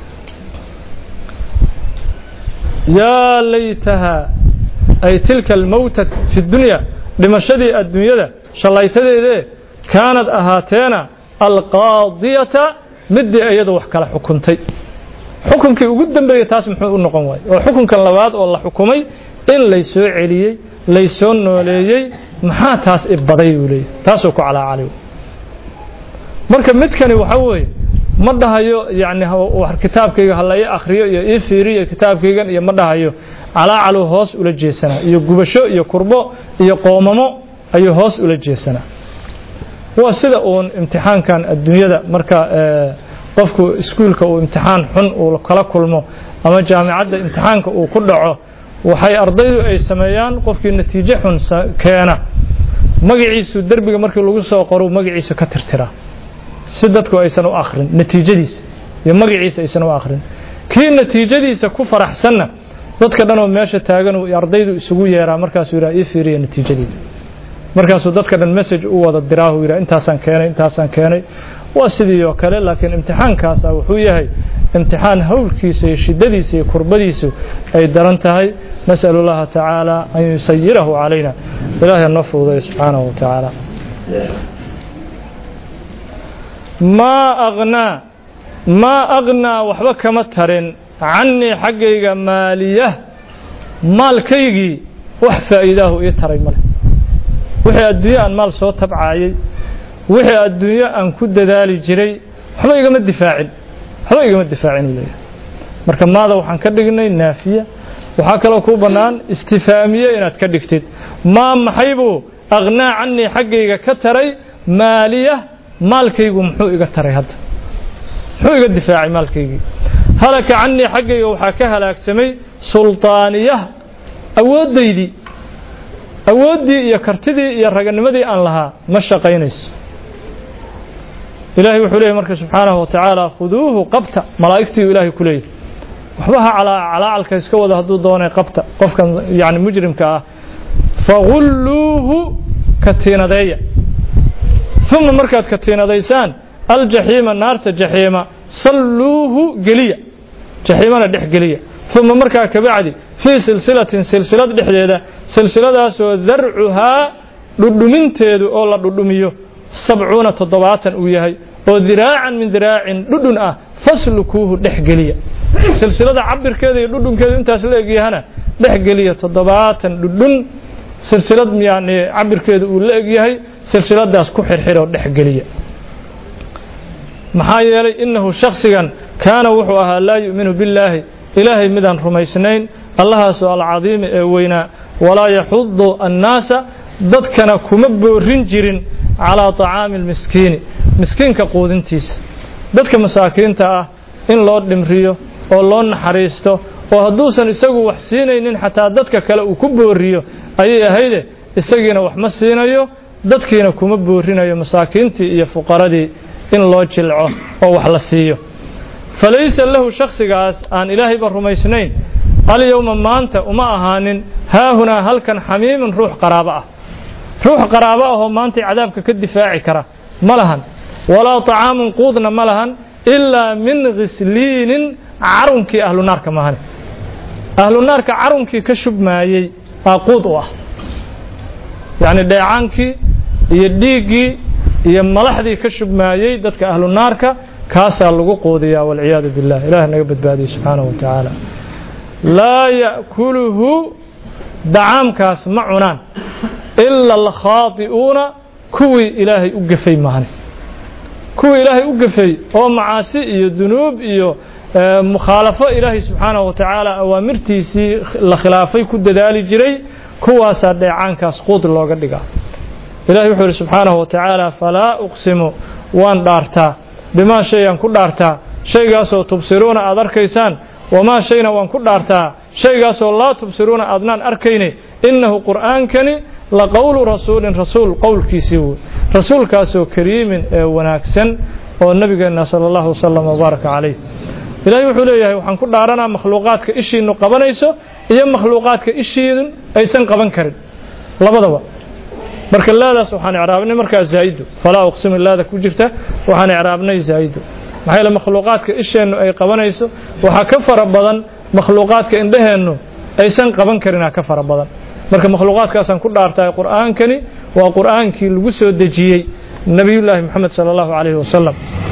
yaa laytaha ay tilka almowtat fi dunya dhimashadii adduunyada shalaytadeedee kaanad ahaateena alqaadiyata midii iyadu wax kala xukuntay xukunkii ugu dambeeyay taas muxuu u noqon waayay oo xukunkan labaad oo la xukumay in lay soo celiyey lay soo nooleeyey maxaa taas ibaday uu leeyahay taasoo ku calaacalay marka midkani waxa weeye ma dhahayo yani wax kitaabkayga hala ii akhriyo iyo ii fiiriyo kitaabkaygan iyo ma dhahayo calaacalu hoos ula jeesanaa iyo gubasho iyo kurbo iyo qoomamo ayuu hoos ula jeesanaa waa sida uun imtixaankan adduunyada marka qofku iskuulka uu imtixaan xun uu kala kulmo ama jaamacadda imtixaanka uu ku dhaco waxay ardaydu ay sameeyaan qofkii natiijo xun keena magaciisu darbiga markii lagu soo qoro magaciisa ka tirtiraa si dadku aysan u akhrin natiijadiisa iyo magaciisa aysan u akhrin kii natiijadiisa ku faraxsanna dadka dhan oo meesha taagan uu ardaydu isugu yeeraa markaas uu ii fiiriyo natiijadiisa markaasuu dadka dhan message u wada diraa uu yiraahdo intaasaan keenay intaasaan keenay waa sidii oo kale laakiin imtixaankaas wuxuu yahay imtixaan hawlkiisa iyo shidadiisa iyo kurbadiisa ay daran tahay nas'alu Allah ta'ala an yusayirahu alayna ilaahi nafuuday subhanahu wa ta'ala ma aghna ma aghna waxba kama tarin anni xaqayga maaliyah maalkaygi wax faa'iidahu ii taray male wixii adduunyo aan maal soo tabcaayay wixii adduunyo aan ku dadaali jiray waxba igama difaacin waxba igama difaacin leeyahay marka maada waxaan ka dhignay naafiya waxa kale oo ku banaan istifaamiye inaad ka dhigtid ma maxaybu aghnaa anni xaqayga ka taray maaliya maalkaygu muxuu iga taray hadda muxuu iga difaacay maalkaygi halaka anni xaqayga waxa ka halaagsamay sultaaniya awoodaydi awoodii iyo kartidii iyo raganimadii aan lahaa ma shaqaynayso ilaahay wuxuu leeyahay marka subhanahu wa ta'ala khuduuhu qabta malaa'iktii ilaahay ku leeyahay waxba ala calaalka iska wada haduu doonay qabta qofkan yaani mujrimka ah faghulluhu katinadaya thumma markaad katinadaysaan aljahima naarta jahima salluhu galiya jahimana dhex galiya thumma markaa kabacdi fi silsilatin silsilad dhexdeeda silsiladaas oo dar'uha dhudhuminteedu oo la dhudhumiyo sabcuuna toddobaatan uu yahay oo diraacan min diraacin dhudhun ah faslukuhu dhex galiya silsilada cabirkeeda iyo dhudhunkeedu intaas la eegyahana dhex galiya toddobaatan dhudhun silsilad yaani cabirkeedu uu la egyahay silsiladaas ku xirxiro dhex galiya maxaa yeelay innahu shakhsigan kaana wuxuu ahaa laa yu'minu billaahi ilaahay midaan rumaysnayn allahaas oo alcadiim ee weynaa walaa yaxuddu annaasa dadkana kuma boorin jirin calaa tacaami almiskiini miskiinka quudintiisa dadka masaakiinta ah in loo dhimriyo oo loo naxariisto oo hadduusan isagu wax siinaynin xataa dadka kale uu ku booriyo ayay ahayde isagiina wax ma siinayo dadkiina kuma boorinayo masaakiintii iyo fuqaradii in loo jilco oo wax la siiyo falaysa lahu shakhsigaas aan ilaahayba rumaysnayn alyawma maanta uma ahaanin haahunaa halkan xamiimin ruux qaraabo ah ruux qaraabo ah oo maanta cadaabka ka difaaci kara ma lahan walaa طacaamun quudna ma lahan ilaa min ghisliinin carunkii ahlu naarka maahan ahlu naarka carunkii ka shubmaayey aa quud u ah yacni dheecaankii iyo dhiiggii iyo malaxdii ka shubmaayey dadka ahlu naarka kaasaa lagu quudiyaa walciyaadu billah ilaah naga badbaadiyo subxaanahu wa tacaala laa ya'kuluhu dacaamkaas ma cunaan ila alkhaadi'uuna kuwii ilaahay u gafay maahane kuwii ilaahay u gafay oo macaasi iyo dunuub iyo mukhaalafo ilaahay subxaanahu wa tacaala awaamirtiisii la khilaafay ku dadaali jiray kuwaasaa dheecaankaas quud looga dhigaa ilahay wuxuu yidhi subxaanahu wa tacaala falaa uqsimu waan dhaartaa bimaa shayaan ku dhaartaa shaygaasoo tubsiruuna aad arkaysaan wamaa shayna waan ku dhaartaa shaygaasoo laa tubsiruuna aadnaan arkayne innahu qur'aankani la qowlu rasuulin rasuul qowlkiisii wey rasuulkaasoo kariimin ee wanaagsan oo nabigeenna sala allahu wasalam wabaaraka calayh ilaahay wuxuu leeyahay waxaan ku dhaaranaa makhluuqaadka ishiinnu qabanayso iyo makhluuqaadka ishiidun aysan qaban karin labadaba marka laadaas waxaan icraabnay markaa zaa'idu falaa uqsimu laada ku jirta waxaan icraabnay zaa'idu maxaa yeele makhluuqaadka isheennu ay qabanayso waxaa ka fara badan makhluuqaadka indhaheennu aysan qaban karinaa ka fara badan marka makhluuqaadkaasaan ku dhaartahay qur'aankani waa qur'aankii lagu soo dejiyey nabiyullaahi moxamed sala allahu calayhi wasalam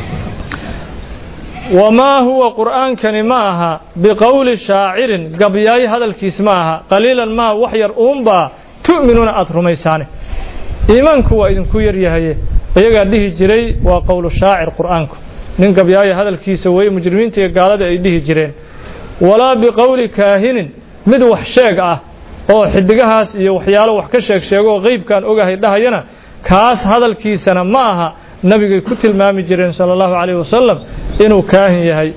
wamaa huwa qur'aankani ma aha biqowli shaacirin gabyaay hadalkiis ma aha qaliilan maa wax yar uunbaa tu'minuuna aad rumaysaane iimaanku waa idinku yaryahaye iyagaa dhihi jiray waa qowlu shaacir qur'aanku nin gabyaaya hadalkiisa weeye mujrimiinta iyo gaalada ay dhihi jireen walaa biqowli kaahinin mid wax sheeg ah oo xidigahaas iyo waxyaalo wax ka sheeg sheego oo qeybkaan ogahay dhahayana kaas hadalkiisana ma aha nabigay ku tilmaami jireen sala allahu calayhi wasalam inuu kaahin yahay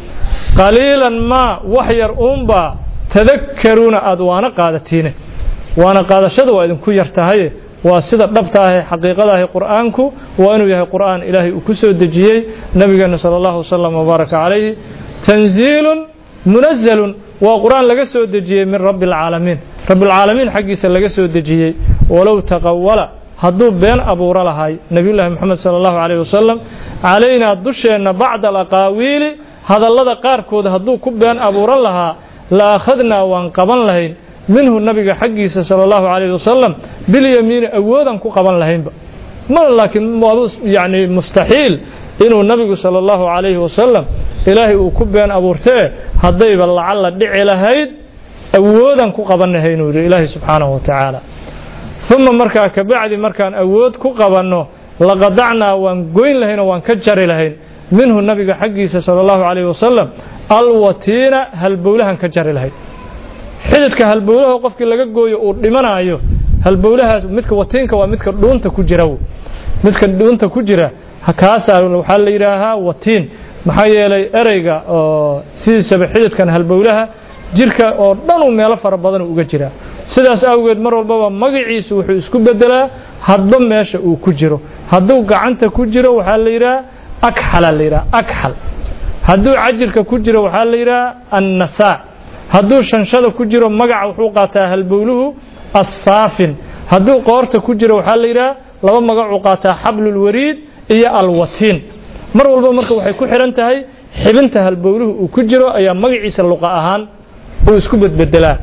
qaliilan maa wax yar uunbaa tadakkaruuna aad waana qaadatiine waana qaadashada waa idinku yar tahaye waa sida dhabta ah ee xaqiiqada ah qur'aanku waa inuu yahay qur'aan ilaahay uu ku soo dejiyey nabigeena sala allahu wasalam wabaaraka calayhi tanziilun munazzalun waa qur'aan laga soo dejiyey min rabbi alcaalamiin rabbi alcaalamiin xaggiisa laga soo dejiyey walow taqawala hadduu been abuuro lahay nabiyullaahi moxamed sala allahu calayhi wasalam calaynaa dusheenna bacda alaqaawiili hadallada qaarkood hadduu ku been abuuran lahaa la akhadnaa waan qaban lahayn minhu nabiga xaggiisa sala allahu calayhi wasalam bilyamiini awoodaan ku qaban lahaynba mar laakiin yani mustaxiil inuu nabigu sala allahu calayhi wasalam ilaahay uu ku been abuurtee haddayba lacalla dhici lahayd awoodaan ku qaban lahayn uu yidhi ilaahay subxaanahu wa tacaala uma markaa kabacdi markaan awood ku qabanno laqadacnaa waan goyn lahayn oo waan ka jari lahayn minhu nabiga xaggiisa sala allahu calayhi wasalam alwatiina halbowlahan ka jari lahayn xididka halbowlaha qofkii laga gooyo uu dhimanaayo halbowlahaas midka watiinka waa midka dhuunta ku jira midka dhuunta ku jira kaasaa waxaa la yidhaahaa watiin maxaa yeelay ereyga oo sidiisaba xididkan halbowlaha jirka oo dhan uu meelo fara badan uga jiraa sidaas awgeed mar walbaba magaciisu wuxuu isku bedelaa hadba meesha uu ku jiro hadduu gacanta ku jiro waxaa la yidhaha akxala la yidhaha akxal hadduu cajirka ku jiro waxaa la yidhaha annasaa hadduu shanshada ku jiro magaca wuxuu qaataa halbowluhu assaafin hadduu qoorta ku jiro waxaa la yidhaha laba magacuu qaataa xablulwariid iyo alwatiin mar walba marka waxay ku xihan tahay xibinta halbowluhu uu ku jiro ayaa magaciisa luqa ahaan uu isku bedbedelaa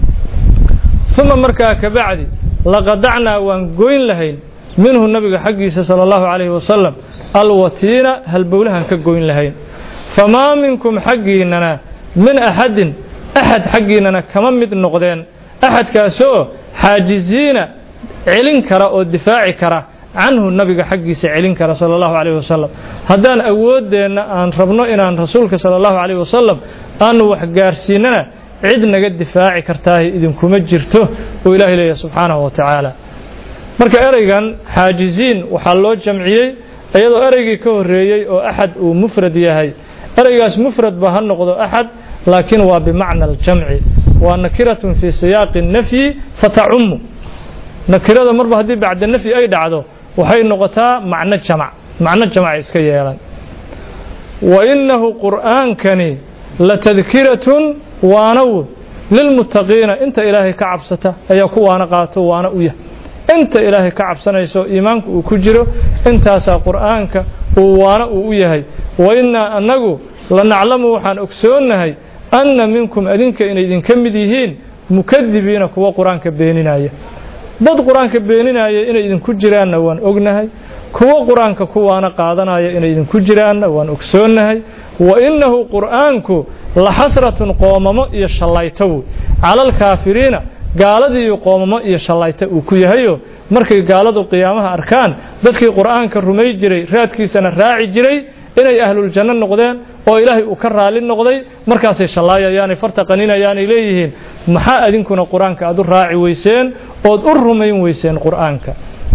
uma markaa kabacdi laqadacnaa waan goyn lahayn minhu nabiga xaggiisa sala allahu calayhi wasalam alwatiina halbowlahan ka goyn lahayn famaa minkum xaggiinnana min axadin axad xaggiinnana kama mid noqdeen axadkaasoo xaajiziina celin kara oo difaaci kara canhu nabiga xaggiisa celin kara sala allahu calayhi wasalam haddaan awooddeenna aan rabno inaan rasuulka sala allahu calayhi wasalam aanu wax gaarsiinana cid naga difaaci kartaahi idinkuma jirto oo ilaahay leeyahay subxaanahu wa tacaala marka ereygan xaajiziin waxaa loo jamciyey iyadoo ereygii ka horreeyey oo axad uu mufrad yahay ereygaas mufrad ba ha noqdo axad laakiin waa bimacna aljamci waa nakiratun fii siyaaqi nafyi fatacummu nakirada marba haddii bacda nafyi ay dhacdo waxay noqotaa macno jamac macno jamac iska yeelan wa innahu qur'aankani la tadkiratun waanaw lilmuttaqiina inta ilaahay ka cabsata ayaa ku waana qaato waana u yahay inta ilaahay ka cabsanayso iimaanku uu ku jiro intaasaa qur'aanka uu waana uu u yahay wa innaa annagu la naclamu waxaan ogsoonahay anna minkum adinka inay idinka mid yihiin mukadibiina kuwa qur'aanka beeninaya dad qur'aanka beeninaya inay idinku jiraanna waan ognahay kuwa qur'aanka kuwaana qaadanaya inay idinku jiraanna waan ogsoonahay wa innahu qur'aanku la xasratun qoomamo iyo shallayto cala alkaafiriina gaaladii qoomamo iyo shallayto uu ku yahayo markay gaaladu qiyaamaha arkaan dadkii qur'aanka rumay jiray raadkiisana raaci jiray inay ahlul janno noqdeen oo ilaahay uu ka raali noqday markaasay shallaayayaan farta qaninayaan leeyihiin maxaa adinkuna qur'aanka aad u raaci weyseen ood u rumayn weyseen qur'aanka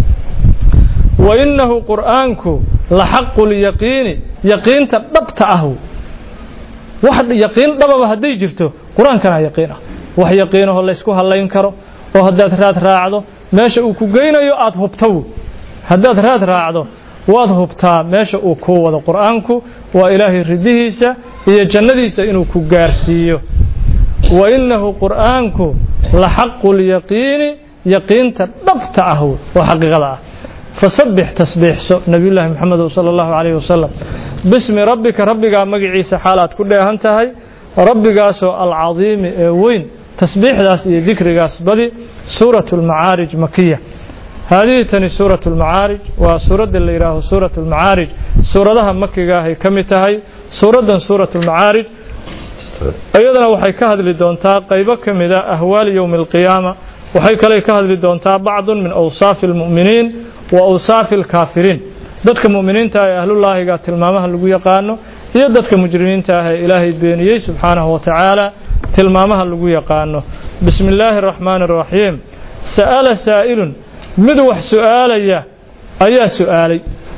wa innahu qur'aanku la haqqul yaqiini yaqiinta dhabta ah wax yaqiin dhababa haday jirto qur'aankana yaqiin ah wax yaqiinaho la isku halayn karo oo hadaad raad raacdo meesha uu ku geynayo aad hubtaw hadaad raad raacdo waad hubtaa meesha uu ku wado qur'aanku waa ilaahay ridihiisa iyo jannadiisa inuu ku gaarsiiyo wa innahu qur'aanku la haqqul yaqiini yaqiinta dhabta ah oo xaqiiqada ah fasabbih tasbiihso nabiyullaahi muhammad sallallahu alayhi wasallam bismi rabbika rabbiga magaciisa xaalaad ku dheehan tahay rabbigaasoo al-aziim ee weyn tasbiixdaas iyo dhikrigaas badi suuratul macaarij makiyya هذه تاني سورة المعارج وسورة اللي يراه سورة المعارج سورة ده مكية هي كم تهي سورة سورة المعارج أيضا وحي كهذ لدونتا قيبة كم ذا أهوال يوم القيامة وحي كلي كهذ لدونتا بعض من أوصاف المؤمنين وأوصاف الكافرين ذاتك مؤمنين تاهي أهل الله قاتل المامها اللي يقانو يدتك مجرمين تاهي إلهي بينيه سبحانه وتعالى تلمامها اللي يقانو بسم الله الرحمن الرحيم سأل سائل مدوح سؤالي أي سؤالي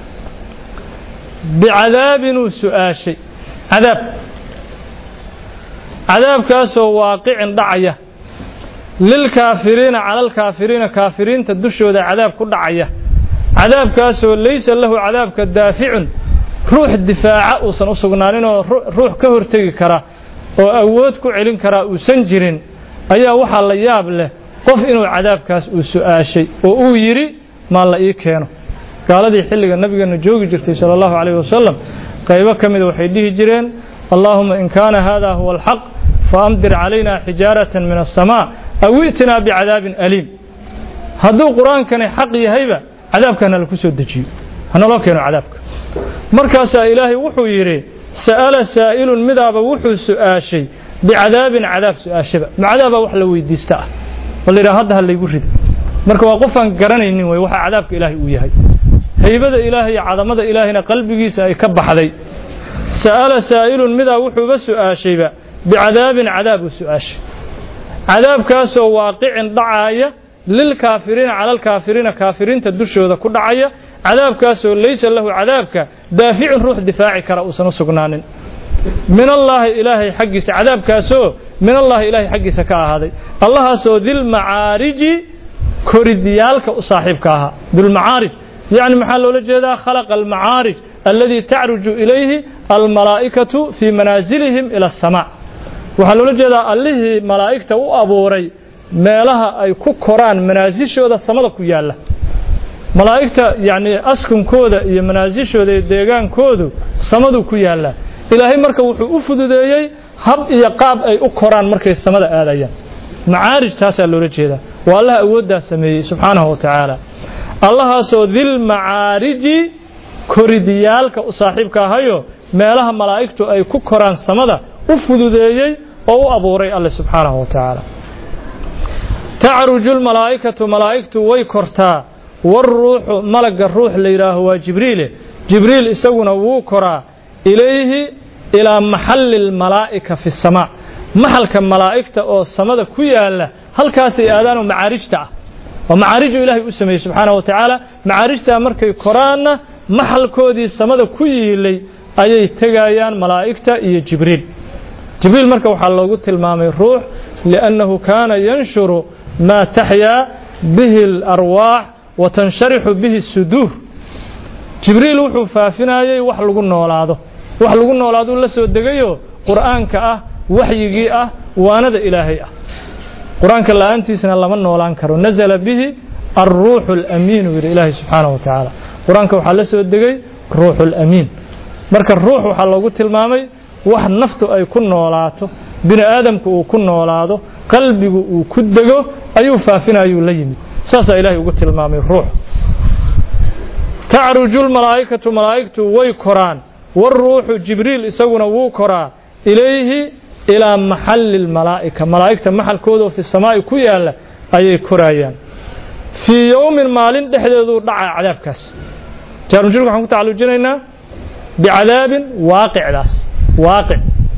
بعذاب سؤاشي عذاب عذاب كاسو واقع ضعيه للكافرين على الكافرين كافرين تدشوا ذا عذاب كل ضعيه عذاب كاسو ليس له عذاب كدافع روح الدفاع وسنصغنانين روح كهرتغي كرا oo awood ku celin kara oo sanjirin ayaa waxa la yaab leh qof inuu cadaabkaas uu su'aashay oo uu yiri ma la ii keeno gaaladii xilliga nabigeena joogi jirtay sallallahu alayhi wasallam qaybo kamid waxay dhihi jireen allahumma in kana hada huwa alhaq faamdir alayna hijaratan min as-samaa aw itina bi'adabin alim haduu quraankani xaq yahayba cadaabkana la ku soo dejiyo hana loo keeno cadaabka markaas ilaahay wuxuu yiri سأل سائل مذاب وحو سؤاشي بعذاب عذاب سؤاشبا عذاب وحلا ويديستا واللي هذا اللي يقول marka waa qofan garanaynin way waxa cadaabka ilaahay uu yahay haybada ilaahay cadamada ilaahayna qalbigiisa ay ka baxday sa'ala saa'ilun mida wuxuu ba su'aashayba bi'adaabin cadaab su'aash cadaabkaas oo waaqicin dhacaya lil kaafiriin ala al kaafiriina kaafiriinta dushooda ku dhacaya cadaabkaas oo laysa lahu cadaabka daafi'un ruux difaaci kara oo san sugnaanin min allah ilaahay xaqiisa cadaabkaas oo min allah ilaahay xaqiisa ka ahaaday allahaas oo dil macaariji كورديالك وصاحبكها بالمعارج يعني محل لجدا خلق المعارج الذي تعرج إليه الملائكة في منازلهم إلى السماء وحل لجدا الله ملائكة وأبوري ما لها أي كوكران منازل شو ذا السماء كياله ملائكة يعني أسكن كودا منازل شو ذا ديجان كودو السماء كياله إلهي مركب وحوفد ذي هب يقاب أي كوكران مركب السماء آليا معارج تاسع لجدا والله أودع سمي سبحانه وتعالى الله سو ذي المعارج كورديالك وصاحبك هايو ما لها ملائكته أي كوكران سمدا وفدوديي أو أبوري الله سبحانه وتعالى تعرج الملائكة ملائكته ويكرتا والروح ملك الروح اللي هو جبريل جبريل يسونا وكرا إليه إلى محل الملائكة في السماء محل كملائكته أو السمدا كياله halkaas ay aadaan macaarijta oo macaariju ilaahay u sameeyay subhanahu wa ta'ala macaarijta markay quraana maxalkoodii samada ku yiilay ayay tagayaan malaa'ikta iyo jibriil jibriil marka waxa loogu tilmaamay ruux li'annahu kaana yanshuru ma tahya به الأرواح وتنشرح به الصدور جبريل وحو فافنايي wax lagu noolaado wax lagu noolaado la soo degayo quraanka ah waxyigi ah waanada ilaahay ah quraanka laantiisna lama noolaan karo nazala bihi الروح الأمين إلى الله سبحانه وتعالى قرآنك وحا لا سو دغاي روح الأمين marka ruux waxa lagu tilmaamay wax naftu ay ku noolaato bini aadamku uu ku noolaado qalbigu uu ku dago ayuu faafinayo la yimid saasa ilaahay ugu tilmaamay ruux تعرج الملائكة ملائكة ويكران والروح جبريل isaguna wuu koraa ilayhi ila mahall الملائكة ملائكة محل كودو في السماء ku yaala ayay korayaan في يوم مالين دحدودو دعا عذابكاس جارمجل waxaan ku tacalujinaynaa بعذاب واقع داس واقع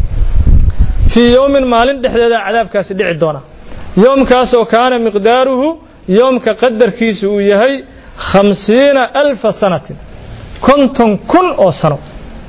في يوم مالين دحدودا عذابكاس dhici doona يوم kaas oo kaana miqdaaruhu يومka qadarkiisu uu yahay خمسين ألف سنة كنتم كن أو سنة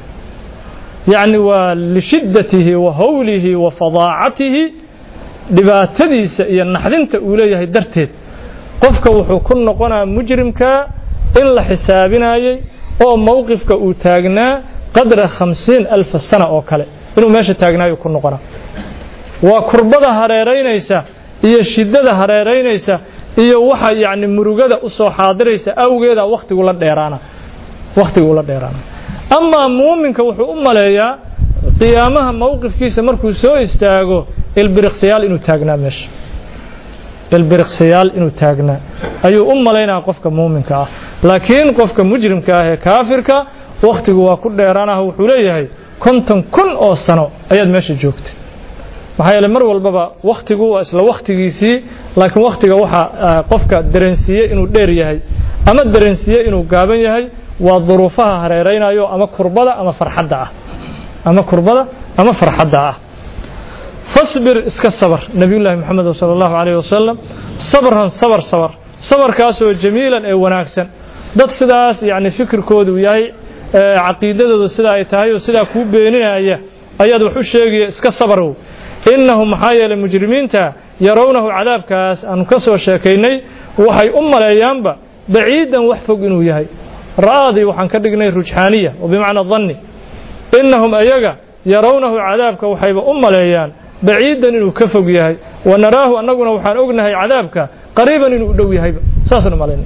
يعني ولشدته وهوله وفظاعته لباتديس ينحدنت أوليه درتيد قفك وحكون نقنا مجرمك إلا حسابنا أو موقفك أتاقنا قدر خمسين ألف سنة أو كلا إنه ماشي تاقنا يكون نقنا وكربضة هريرينيسا إيا الشدة هريرينيسا iyo waxa yaani murugada u soo xaadiraysa awgeeda waqtigu la dheeraana waqtigu la dheeraana amma muuminka wuxuu u maleeyaa qiyaamaha mowqifkiisa markuu soo istaago ilbiriqsiyaal inuu taagnaa meesha ilbiriqsiyaal inuu taagnaa ayuu u maleynaa qofka muuminka ah laakiin qofka mujrimka ah ee kaafirka waqtigu waa ku dheeraana wuxuu leeyahay konton kun oo sano ayaad meesha joogtay maxaa yeelay mar walbaba waqtigu waa isla waqtigiisii laakiin waqtiga waxa qofka dareensiye inuu dheer yahay ama dareensiye inuu gaaban yahay waa duruufaha hareereynayo ama kurbada ama farxadda ah ama kurbada ama farxadda ah fasbir iska sabar nabiyullaahi maxamed sallallahu alayhi wasallam sabran sabar sabar sabarkaas oo jamiilan ee wanaagsan dad sidaas yaani fikirkoodu yahay aqeedadoodu sida ay tahay oo sida ku beeninaya ayaad wax u sheegay iska sabarow إنهم حيال المجرمين يرونه عذاب كاس أن كسر شاكيني وحي أم الأيام بعيدا وحفق إنه يهي راضي وحن كدقني رجحانية وبمعنى الظني إنهم أيجا يرونه عذابك وحي أم الأيام بعيدا إنه كفق يهي ونراه أننا وحن أغنه عذابك قريبا إنه أدو يهي ساسنا مالين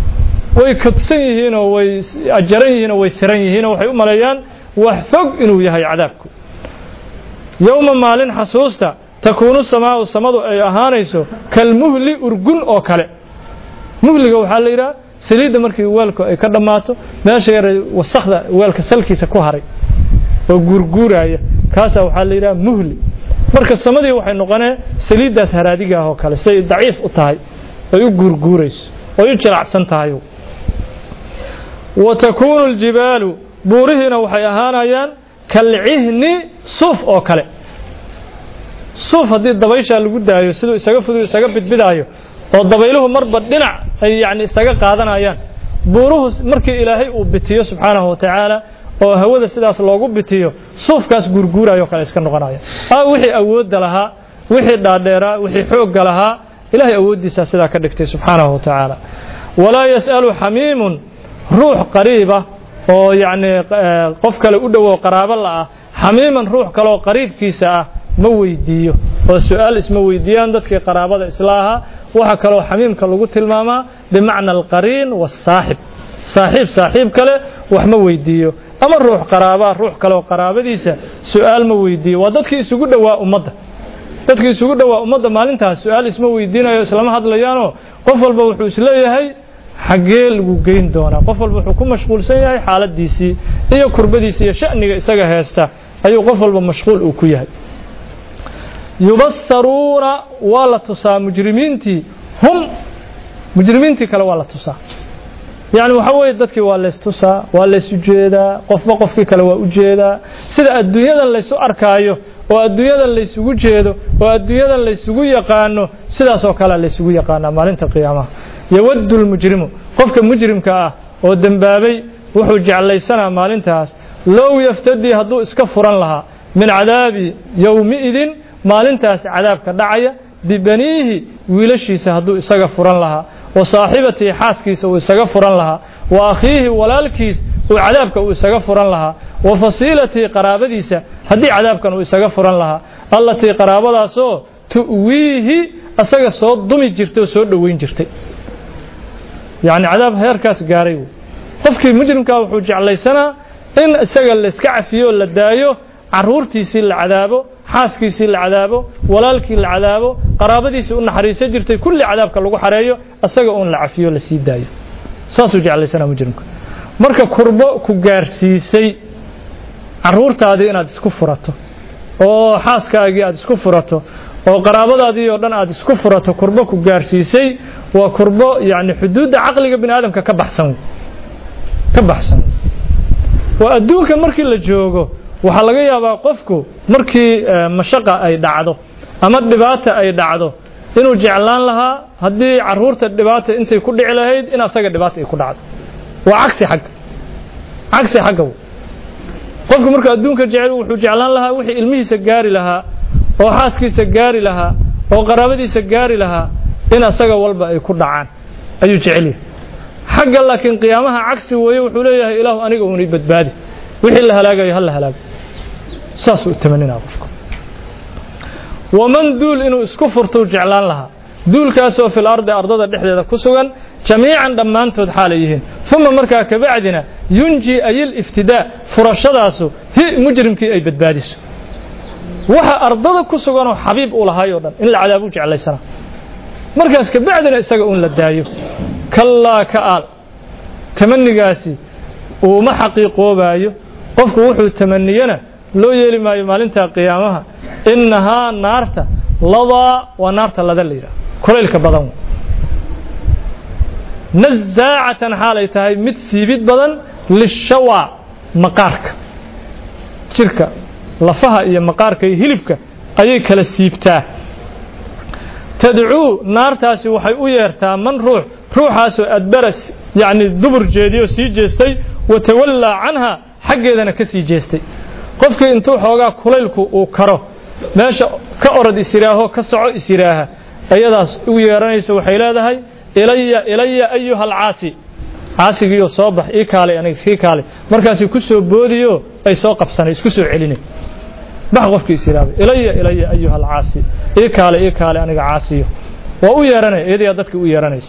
ويكتسيه هنا ويأجريه هنا ويسريه هنا وحي أم الأيام وحفق إنه يهي عذابك يوم مالين حسوستا تكون السماء والسماء أي أهانيسو كالمهل أرجون أو كله مهل جو حاليرا سليد مركي والكو أي كدماتو ماشي وسخدة والك سلكي سكوهري وجرجورة كاسة وحاليرا مهل مرك السماء دي وحين نقنة سليد ده سهرادي جاه كله سي ضعيف أطاي ويجرجوريس ويجرع سنتايو وتكون الجبال بورهنا وحي أهانيان كالعهن صوف أو كله صوف هذه الضبيشة اللي قد دايو سلو سقف سقف بدايو والضبيله مربط دنع يعني سقف قادنا أيان بوروه مركي إلهي وبتيه سبحانه وتعالى وهو ذا سداس الله وبتيه صوف كاس جرجورا يقال إسكان نقنايا أو وحي أود لها وحي دادرا وحي حوق لها إلهي أود ساسدا كدكتي سبحانه وتعالى ولا يسأل حميم روح قريبة oo yaani qof kale u dhaw qaraabo la ah xamiiman ruux kale oo qariibkiisa ah ma weydiiyo oo su'aal isma weydiiyaan dadkii qaraabada islaaha waxa kale oo xamiimka lagu tilmaamaa bimaana alqariin wasaahib saaxiib saaxiib kale wax ma weydiiyo ama ruux qaraaba ruux kale oo qaraabadiisa su'aal ma weydiiyo waa dadkii isugu dhawaa ummadda dadkii isugu dhawaa ummadda maalintaas su'aal isma weydiinayo islaama hadlayaano qof walba wuxuu isleeyahay xagee lagu geyn doona qof walba wuxuu ku mashquulsan yahay xaaladiisii iyo kurbadiisii iyo shaniga isaga heesta ayuu qof walba mashquul uu ku yahay yubassaruna wala tusa mujrimiinti hum mujrimiinti kale wala tusa yani waxa way dadkii waa la istusa waa la sujeeda qofba qofkii kale waa u jeeda sida adduunyadan la isu arkaayo oo adduunyadan la isugu jeedo oo adduunyadan la isugu yaqaano sidaas oo kale la isugu yaqaana maalinta qiyaamaha يود المجرم قفك مجرم كاه ودنبابي وحو جعليسنا مالنتاس لو يفتدي هدو اسكفران لها من عذاب يومئذ مالنتاس عذاب كدعية ببنيه ويلشيس هدو اسكفران لها وصاحبته حاسكيس ويسغا فران لها واخيه ولالكيس وعذابك ويسغا فران لها وفصيلته قرابديسا هدي عذابكن ويسغا فران لها التي قرابداسو تؤويه اسغا سو دمي جيرتو سو دوين جيرتي يعني عذاب هيركاس غاري qofkii mujrimka wuxuu jeclaysanaa in isaga la iska cafiyo la daayo caruurtiisii la cadaabo xaaskiisii la cadaabo walaalkii la cadaabo qaraabadiisii u naxariisan jirtay kulli cadaabka lagu xareeyo isaga oo la cafiyo la sii daayo saasuu jeclaysanaa mujrimka marka kurbo ku gaarsiisay caruurtaadii inaad isku furato oo xaaskaagii aad isku furato oo qaraabadaadii oo dhan aad isku furato kurbo ku gaarsiisay waa kurbo yani xuduudda aqliga bini aadamka ka baxsan ka baxsan waa adduunka markii la joogo waxa laga yaabaa qofku markii mashaqa ay dhacdo ama dhibaato ay dhacdo inuu jeclaan lahaa hadii caruurta dhibaato intay ku dhici lahayd in asaga dhibaato ay ku dhacdo waa cagsi xaq cagsi xaq qofku marka adduunka jecel wuxuu jeclaan lahaa wixii ilmihiisa gaari lahaa oo xaaskiisa gaari lahaa oo qaraabadiisa gaari lahaa in asaga walba ay ku dhacaan ayuu jecel yahay حق لكن قيامها عكس وهي وحوليها إله أنيق وني بدبادي وحي الله هلاقه يهلا هلاقه ساسو التمنين أبوكم ومن دول إنه اسكفر توجعلان لها دول كاسو في الأرض أرضا دحدة كسوغا جميعا دمان تود حاليهن ثم مركا كبعدنا ينجي أي الافتداء فرشداسو هي مجرم كي أي بدباديس وها أرضا كسوغا وحبيب أولها يوردان إن العذاب وجعل ليسنا مركز كبعدنا استقعون للدايو كلا كآل تمني قاسي وما حقيقه بايو قفك وحو تمنينا لو يلي ما يمالنتا قيامها إنها نارتا لضا ونارتا لذا الليلة كليلك بضان نزاعة حاليتها متسيبت بضان للشوى مقارك شركة لفها إيا مقارك هلفك أي كالسيبتاه تدعو نار تاسي وحي ويرتا من روح روحاسو أدبرس يعني دبر جيديو سي جيستي وتولى عنها حق إذا كسي جيستي قفك انتو حوغا كليلكو وكرو ماشا كأرد إسراهو كسعو إسراها أيضاس ويرانيس وحيلادهاي إلي إلي أيها العاسي عاسي يو صبح إيكالي أنا إيكالي مركاسي كسو بوديو أي سوقف سنة كسو عليني بحقفك إسرائيل إلي إلي أيها العاصي إيكالي إيكالي أنا عاصي وأويرني إذا يدك أويرنيس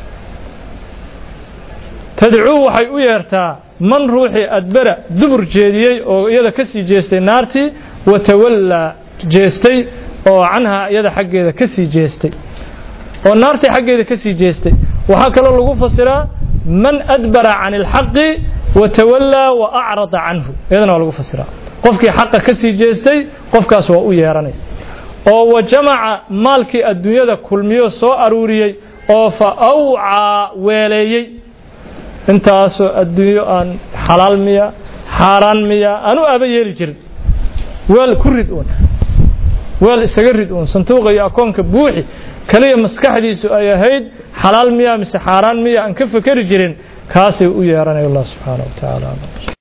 تدعو وحي أويرتا من روحي أدبر دبر جيدي أو يدا كسي جيستي نارتي وتولى جيستي أو عنها يدا حق يدا كسي جيستي والنارتي حق يدا كسي جيستي وهكذا الله فسرا من أدبر عن الحق وتولى وأعرض عنه إذا الله فسرا qofkii xaqa ka sii jeestay qofkaas waa u yeeranay oo wajamaca maalkii adduunyada kulmiyo soo aruuriyay oo fa awca weeleeyay intaas adduunyo aan xalaal miya xaraan miya anu aba yeeli jirin weel ku rid uun weel isaga rid uun santuuqa iyo akoonka buuxi kaliya maskaxdiisu ay ahayd xalaal miya mise xaraan miya aan ka fakari jirin kaasay u yeeranay Allah subhanahu wa ta'ala